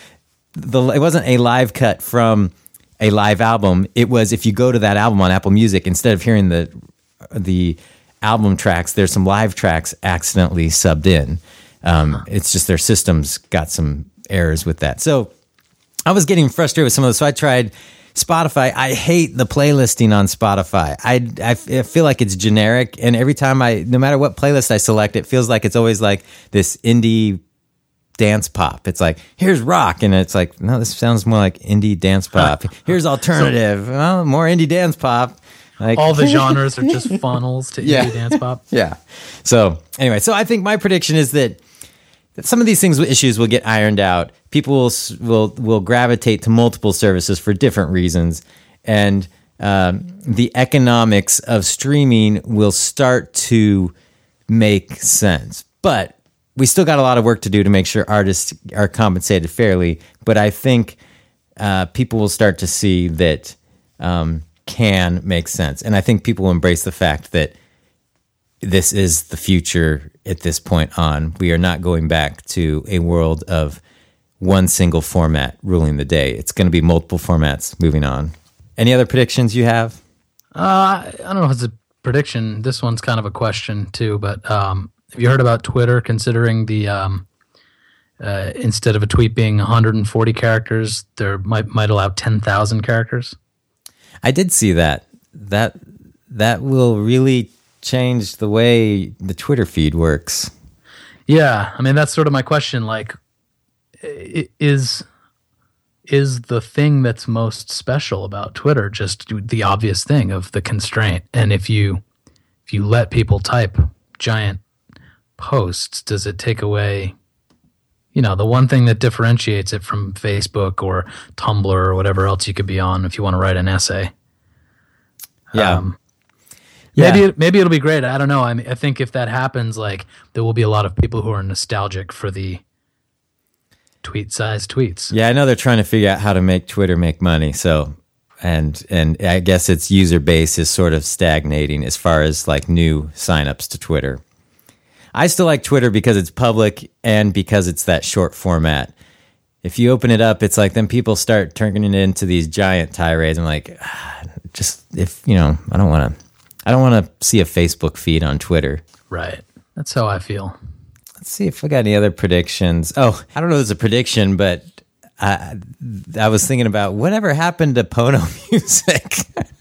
a live cut from a live album. It was, if you go to that album on Apple Music, instead of hearing the album tracks, there's some live tracks accidentally subbed in. It's just their systems got some errors with that. So I was getting frustrated with some of those. So I tried Spotify. I hate the playlisting on Spotify. I feel like it's generic, and every time no matter what playlist I select, it feels like it's always like this indie dance pop. It's like, here's rock, and it's like, no, this sounds more like indie dance pop. Here's alternative, well, more indie dance pop. Like all the genres are just funnels to indie dance pop. Yeah. So anyway, I think my prediction is that some of these issues will get ironed out. People will gravitate to multiple services for different reasons, and the economics of streaming will start to make sense. But we still got a lot of work to do to make sure artists are compensated fairly. But I think people will start to see that can make sense, and I think people will embrace the fact that this is the future at this point on. We are not going back to a world of one single format ruling the day. It's going to be multiple formats moving on. Any other predictions you have? I don't know if it's a prediction. This one's kind of a question too, but have you heard about Twitter considering the instead of a tweet being 140 characters, there might allow 10,000 characters? I did see that. That will really change the way the Twitter feed works. Yeah, I mean, that's sort of my question. Like, is the thing that's most special about Twitter just the obvious thing of the constraint? And if you let people type giant posts, does it take away, the one thing that differentiates it from Facebook or Tumblr or whatever else you could be on if you want to write an essay? Yeah. Maybe it'll be great. I don't know. I mean, I think if that happens, like, there will be a lot of people who are nostalgic for the tweet-sized tweets. Yeah, I know they're trying to figure out how to make Twitter make money. So, and I guess its user base is sort of stagnating as far as like new signups to Twitter. I still like Twitter because it's public and because it's that short format. If you open it up, it's like then people start turning it into these giant tirades. I'm like, I don't want to see a Facebook feed on Twitter. Right. That's how I feel. Let's see if I got any other predictions. Oh, I don't know if it's a prediction, but I was thinking about whatever happened to Pono Music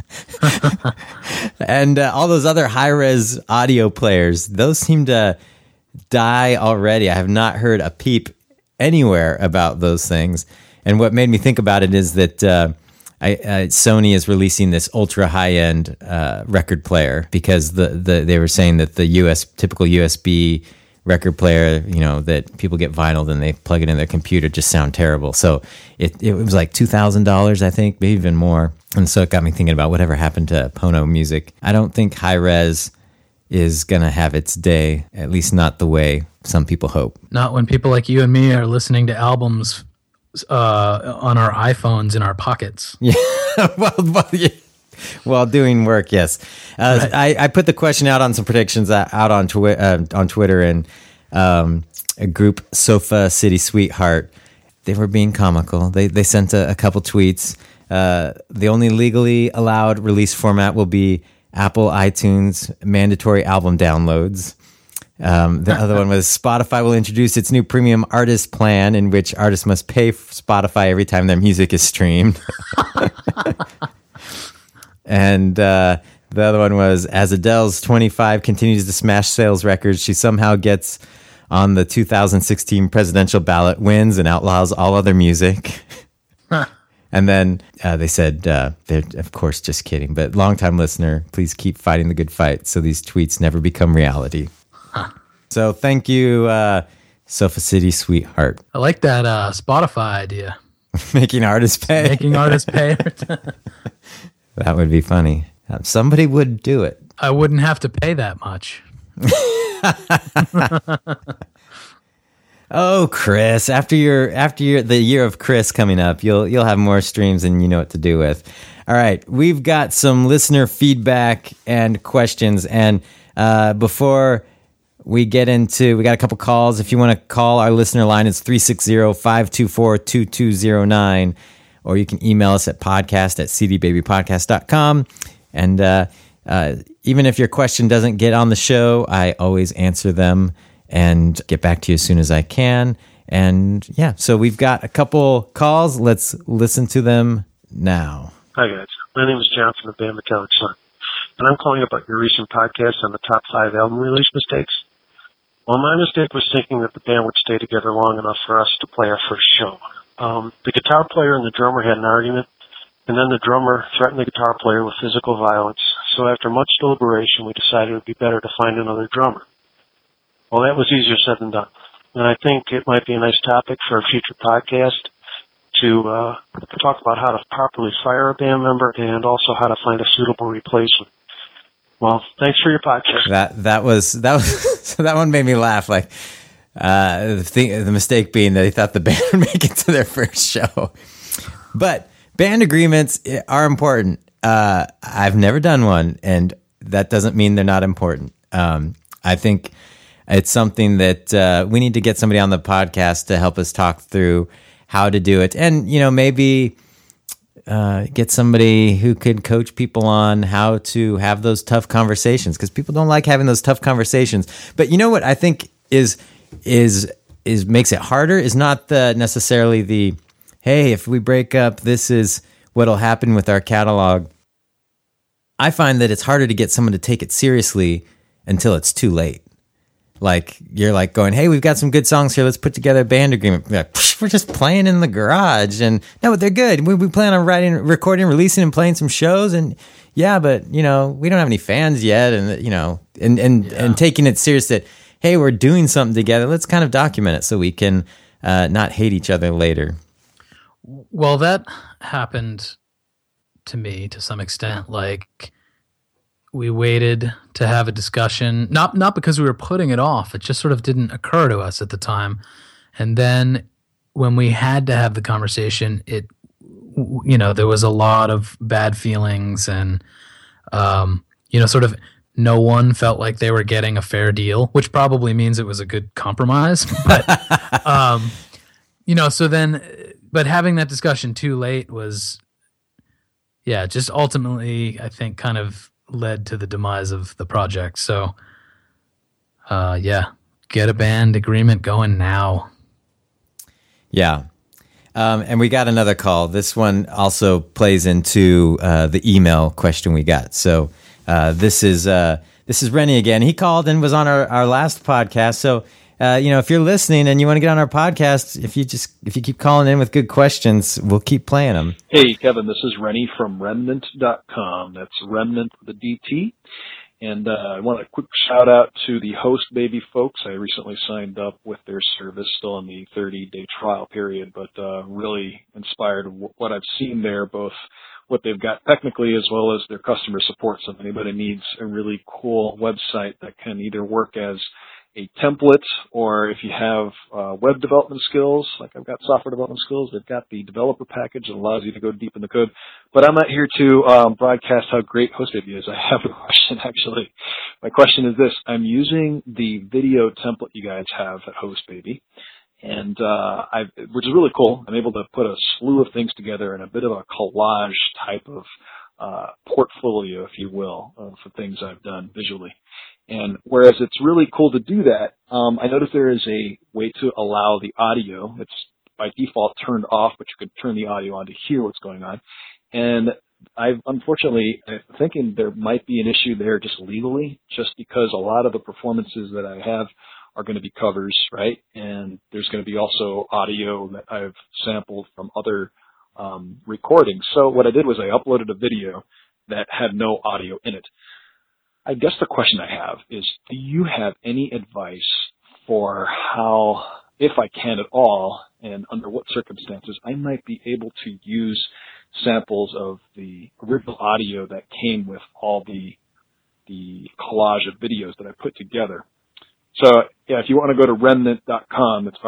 and all those other high-res audio players. Those seem to die already. I have not heard a peep anywhere about those things. And what made me think about it is that Sony is releasing this ultra high-end record player because they were saying that the typical USB record player, that people get vinyl and they plug it in their computer, just sound terrible. So it was like $2,000, I think, maybe even more. And so it got me thinking about whatever happened to Pono Music. I don't think high-res is going to have its day, at least not the way some people hope. Not when people like you and me are listening to albums on our iPhones in our pockets. Yeah, while doing work, yes. Right. I put the question out on some predictions out on Twitter, and a group, Sofa City Sweetheart, they were being comical. They sent a couple tweets. The only legally allowed release format will be Apple iTunes mandatory album downloads. The other one was Spotify will introduce its new premium artist plan in which artists must pay Spotify every time their music is streamed. And the other one was, as Adele's 25 continues to smash sales records, she somehow gets on the 2016 presidential ballot, wins, and outlaws all other music. And then they said, they're of course just kidding, but longtime listener, please keep fighting the good fight so these tweets never become reality. So thank you, Sofa City Sweetheart. I like that Spotify idea. Making artists pay. Making artists pay. That would be funny. Somebody would do it. I wouldn't have to pay that much. Oh, Chris! After the year of Chris coming up, you'll have more streams than you know what to do with. All right, we've got some listener feedback and questions, and before we got a couple calls. If you want to call our listener line, it's 360-524-2209, or you can email us at podcast@cdbabypodcast.com. And even if your question doesn't get on the show, I always answer them and get back to you as soon as I can. And yeah, so we've got a couple calls. Let's listen to them now. Hi, guys. My name is John from the band Metallic Sun, and I'm calling about your recent podcast on the top 5 album release mistakes. Well, my mistake was thinking that the band would stay together long enough for us to play our first show. The guitar player and the drummer had an argument, and then the drummer threatened the guitar player with physical violence. So after much deliberation, we decided it would be better to find another drummer. Well, that was easier said than done. and I think it might be a nice topic for a future podcast to talk about how to properly fire a band member and also how to find a suitable replacement. Well, thanks for your podcast. That was so that one made me laugh. Like the mistake being that he thought the band would make it to their first show. But band agreements are important. I've never done one, and that doesn't mean they're not important. I think it's something that we need to get somebody on the podcast to help us talk through how to do it, and maybe get somebody who could coach people on how to have those tough conversations, because people don't like having those tough conversations. But you know what I think is makes it harder is not necessarily the, hey, if we break up, this is what'll happen with our catalog. I find that it's harder to get someone to take it seriously until it's too late. Like, you're like going, hey, we've got some good songs here. Let's put together a band agreement. We're just playing in the garage. And no, but they're good. We plan on writing, recording, releasing, and playing some shows. And yeah, but, we don't have any fans yet. And, and taking it serious that, hey, we're doing something together. Let's kind of document it so we can not hate each other later. Well, that happened to me to some extent. Like, we waited to have a discussion, not because we were putting it off. It just sort of didn't occur to us at the time. And then when we had to have the conversation, there was a lot of bad feelings, and, sort of no one felt like they were getting a fair deal, which probably means it was a good compromise. But, but having that discussion too late was, just ultimately, I think, kind of led to the demise of the project. So, get a band agreement going now. Yeah. And we got another call. This one also plays into the email question we got. So this is Rennie again. He called and was on our last podcast. So if you're listening and you want to get on our podcast, if you keep calling in with good questions, we'll keep playing them. Hey, Kevin, this is Rennie from Remnant.com. That's Remnant with a DT. And I want a quick shout out to the Host Baby folks. I recently signed up with their service, still in the 30-day trial period, but really inspired what I've seen there, both what they've got technically as well as their customer support. So if anybody needs a really cool website that can either work as a template, or if you have web development skills, like I've got software development skills, they've got the developer package that allows you to go deep in the code. But I'm not here to broadcast how great HostBaby is. I have a question, actually. My question is this. I'm using the video template you guys have at HostBaby, and which is really cool. I'm able to put a slew of things together in a bit of a collage type of portfolio, if you will, for things I've done visually. And whereas it's really cool to do that, I noticed there is a way to allow the audio. It's by default turned off, but you can turn the audio on to hear what's going on. And I'm thinking there might be an issue there just legally, just because a lot of the performances that I have are going to be covers, right? And there's going to be also audio that I've sampled from other recordings. So what I did was I uploaded a video that had no audio in it. I guess the question I have is, do you have any advice for how, if I can at all, and under what circumstances, I might be able to use samples of the original audio that came with all the collage of videos that I put together? So, if you want to go to remnant.com, it's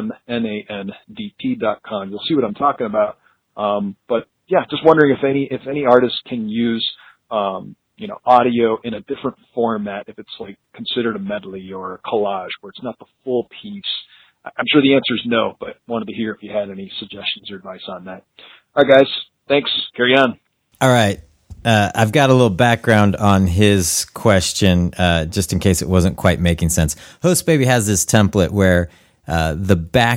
REMNANDT.com, you'll see what I'm talking about. But just wondering if any artists can use audio in a different format, if it's like considered a medley or a collage where it's not the full piece. I'm sure the answer is no, but wanted to hear if you had any suggestions or advice on that. All right, guys. Thanks. Carry on. All right. I've got a little background on his question, just in case it wasn't quite making sense. HostBaby has this template where the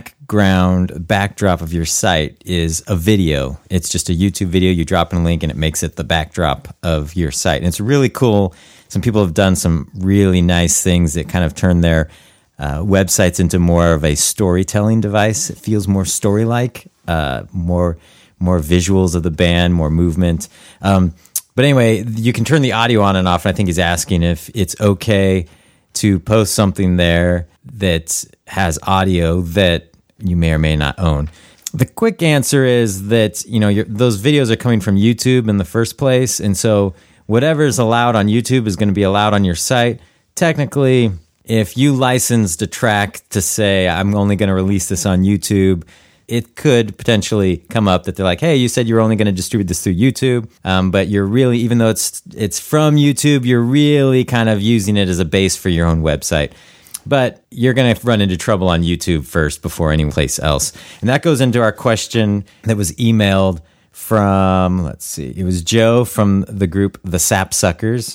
backdrop of your site is a video. It's just a YouTube video. You drop in a link and it makes it the backdrop of your site. And it's really cool. Some people have done some really nice things that kind of turn their websites into more of a storytelling device. It feels more story-like, more visuals of the band, more movement. But anyway, you can turn the audio on and off. And I think he's asking if it's okay to post something there that has audio that you may or may not own. The quick answer is that, those videos are coming from YouTube in the first place. And so whatever is allowed on YouTube is going to be allowed on your site. Technically, if you licensed a track to say, I'm only going to release this on YouTube, it could potentially come up that they're like, hey, you said you were only going to distribute this through YouTube, but you're really, even though it's from YouTube, you're really kind of using it as a base for your own website. But you're going to run into trouble on YouTube first before any place else. And that goes into our question that was emailed from, it was Joe from the group The Sapsuckers.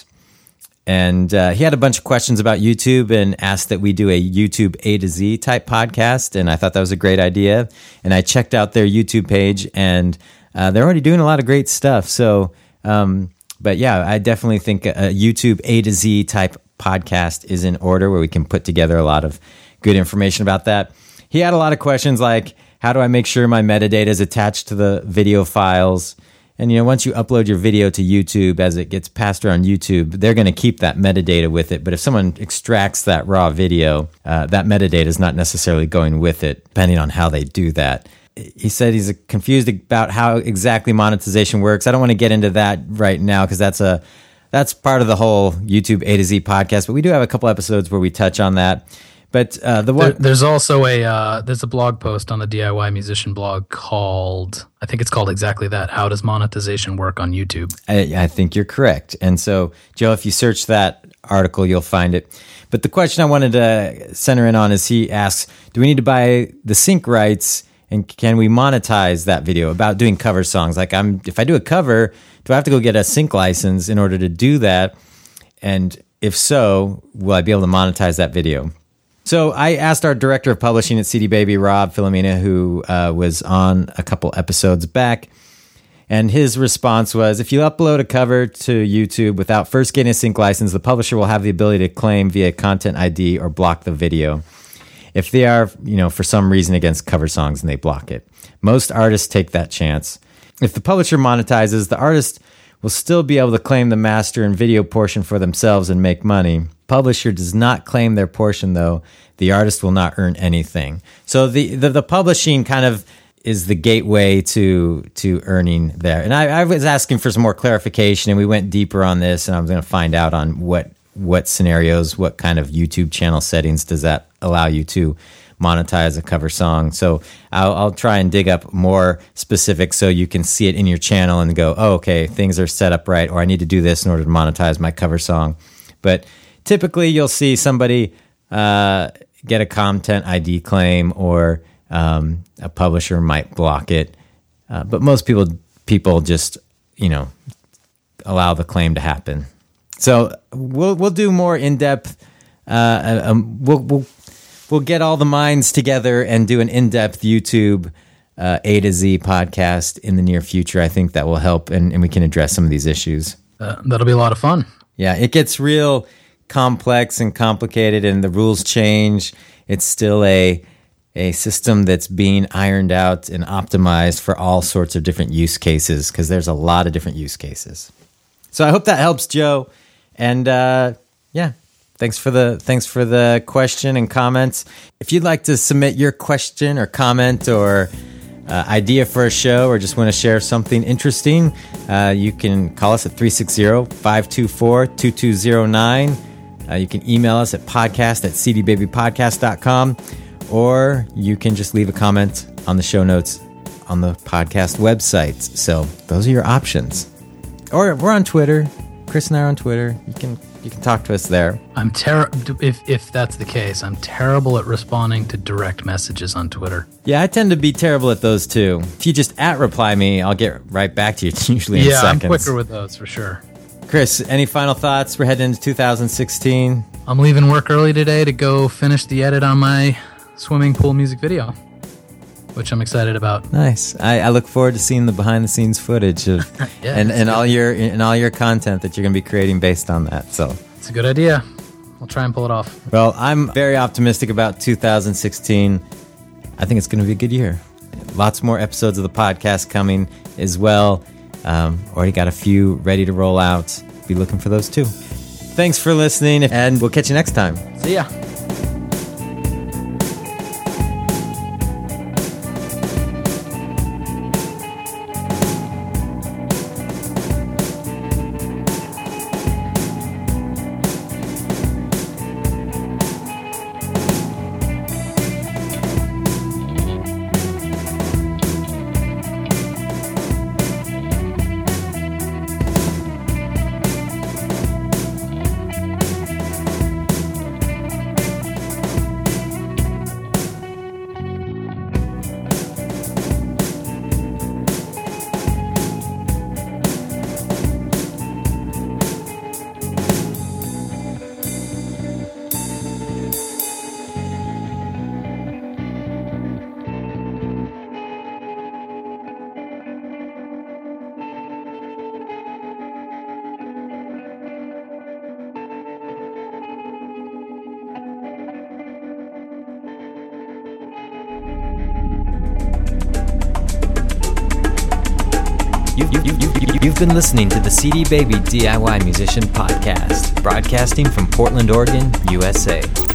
And he had a bunch of questions about YouTube and asked that we do a YouTube A to Z type podcast. And I thought that was a great idea. And I checked out their YouTube page, and they're already doing a lot of great stuff. So, but yeah, I definitely think a YouTube A to Z type podcast is in order, where we can put together a lot of good information about that. He had a lot of questions like, how do I make sure my metadata is attached to the video files? And, once you upload your video to YouTube, as it gets passed around YouTube, they're going to keep that metadata with it. But if someone extracts that raw video, that metadata is not necessarily going with it, depending on how they do that. He said he's confused about how exactly monetization works. I don't want to get into that right now, because that's part of the whole YouTube A to Z podcast. But we do have a couple episodes where we touch on that. But there's also there's a blog post on the DIY Musician blog I think it's called exactly that. How does monetization work on YouTube? I think you're correct. And so, Joe, if you search that article, you'll find it. But the question I wanted to center in on is, he asks, do we need to buy the sync rights, and can we monetize that video, about doing cover songs? Like, if I do a cover, do I have to go get a sync license in order to do that? And if so, will I be able to monetize that video? So I asked our director of publishing at CD Baby, Rob Filomena, who was on a couple episodes back, and his response was, if you upload a cover to YouTube without first getting a sync license, the publisher will have the ability to claim via Content ID or block the video. If they are, for some reason against cover songs, and they block it. Most artists take that chance. If the publisher monetizes, the artist will still be able to claim the master and video portion for themselves and make money. Publisher does not claim their portion, though. The artist will not earn anything. So the publishing kind of is the gateway to earning there. And I was asking for some more clarification, and we went deeper on this, and I was going to find out on what scenarios, what kind of YouTube channel settings does that allow you to monetize a cover song. So I'll try and dig up more specifics so you can see it in your channel and go, oh, okay, things are set up right, or I need to do this in order to monetize my cover song. But typically you'll see somebody get a Content ID claim, or a publisher might block it. But most people just, allow the claim to happen. So we'll do more in-depth, we'll get all the minds together and do an in-depth YouTube A to Z podcast in the near future. I think that will help, and we can address some of these issues. That'll be a lot of fun. Yeah, it gets real complex and complicated, and the rules change. It's still a system that's being ironed out and optimized for all sorts of different use cases, because there's a lot of different use cases. So I hope that helps, Joe. And yeah. Thanks for the question and comments. If you'd like to submit your question or comment or idea for a show, or just want to share something interesting, you can call us at 360-524-2209. You can email us at podcast@cdbabypodcast.com, or you can just leave a comment on the show notes on the podcast website. So those are your options. Or we're on Twitter. Chris and I are on Twitter. You can talk to us there. I'm if that's the case, I'm terrible at responding to direct messages on Twitter. Yeah, I tend to be terrible at those too. If you just reply me, I'll get right back to you. It's usually in seconds. I'm quicker with those for sure. Chris, any final thoughts? We're heading into 2016. I'm leaving work early today to go finish the edit on my swimming pool music video, which I'm excited about. Nice. I look forward to seeing the behind-the-scenes footage of and all your content that you're going to be creating based on that. So it's a good idea. I'll try and pull it off. Well, I'm very optimistic about 2016. I think it's going to be a good year. Lots more episodes of the podcast coming as well. Already got a few ready to roll out. Be looking for those too. Thanks for listening, and we'll catch you next time. See ya. You've been listening to the CD Baby DIY Musician Podcast, broadcasting from Portland, Oregon, USA.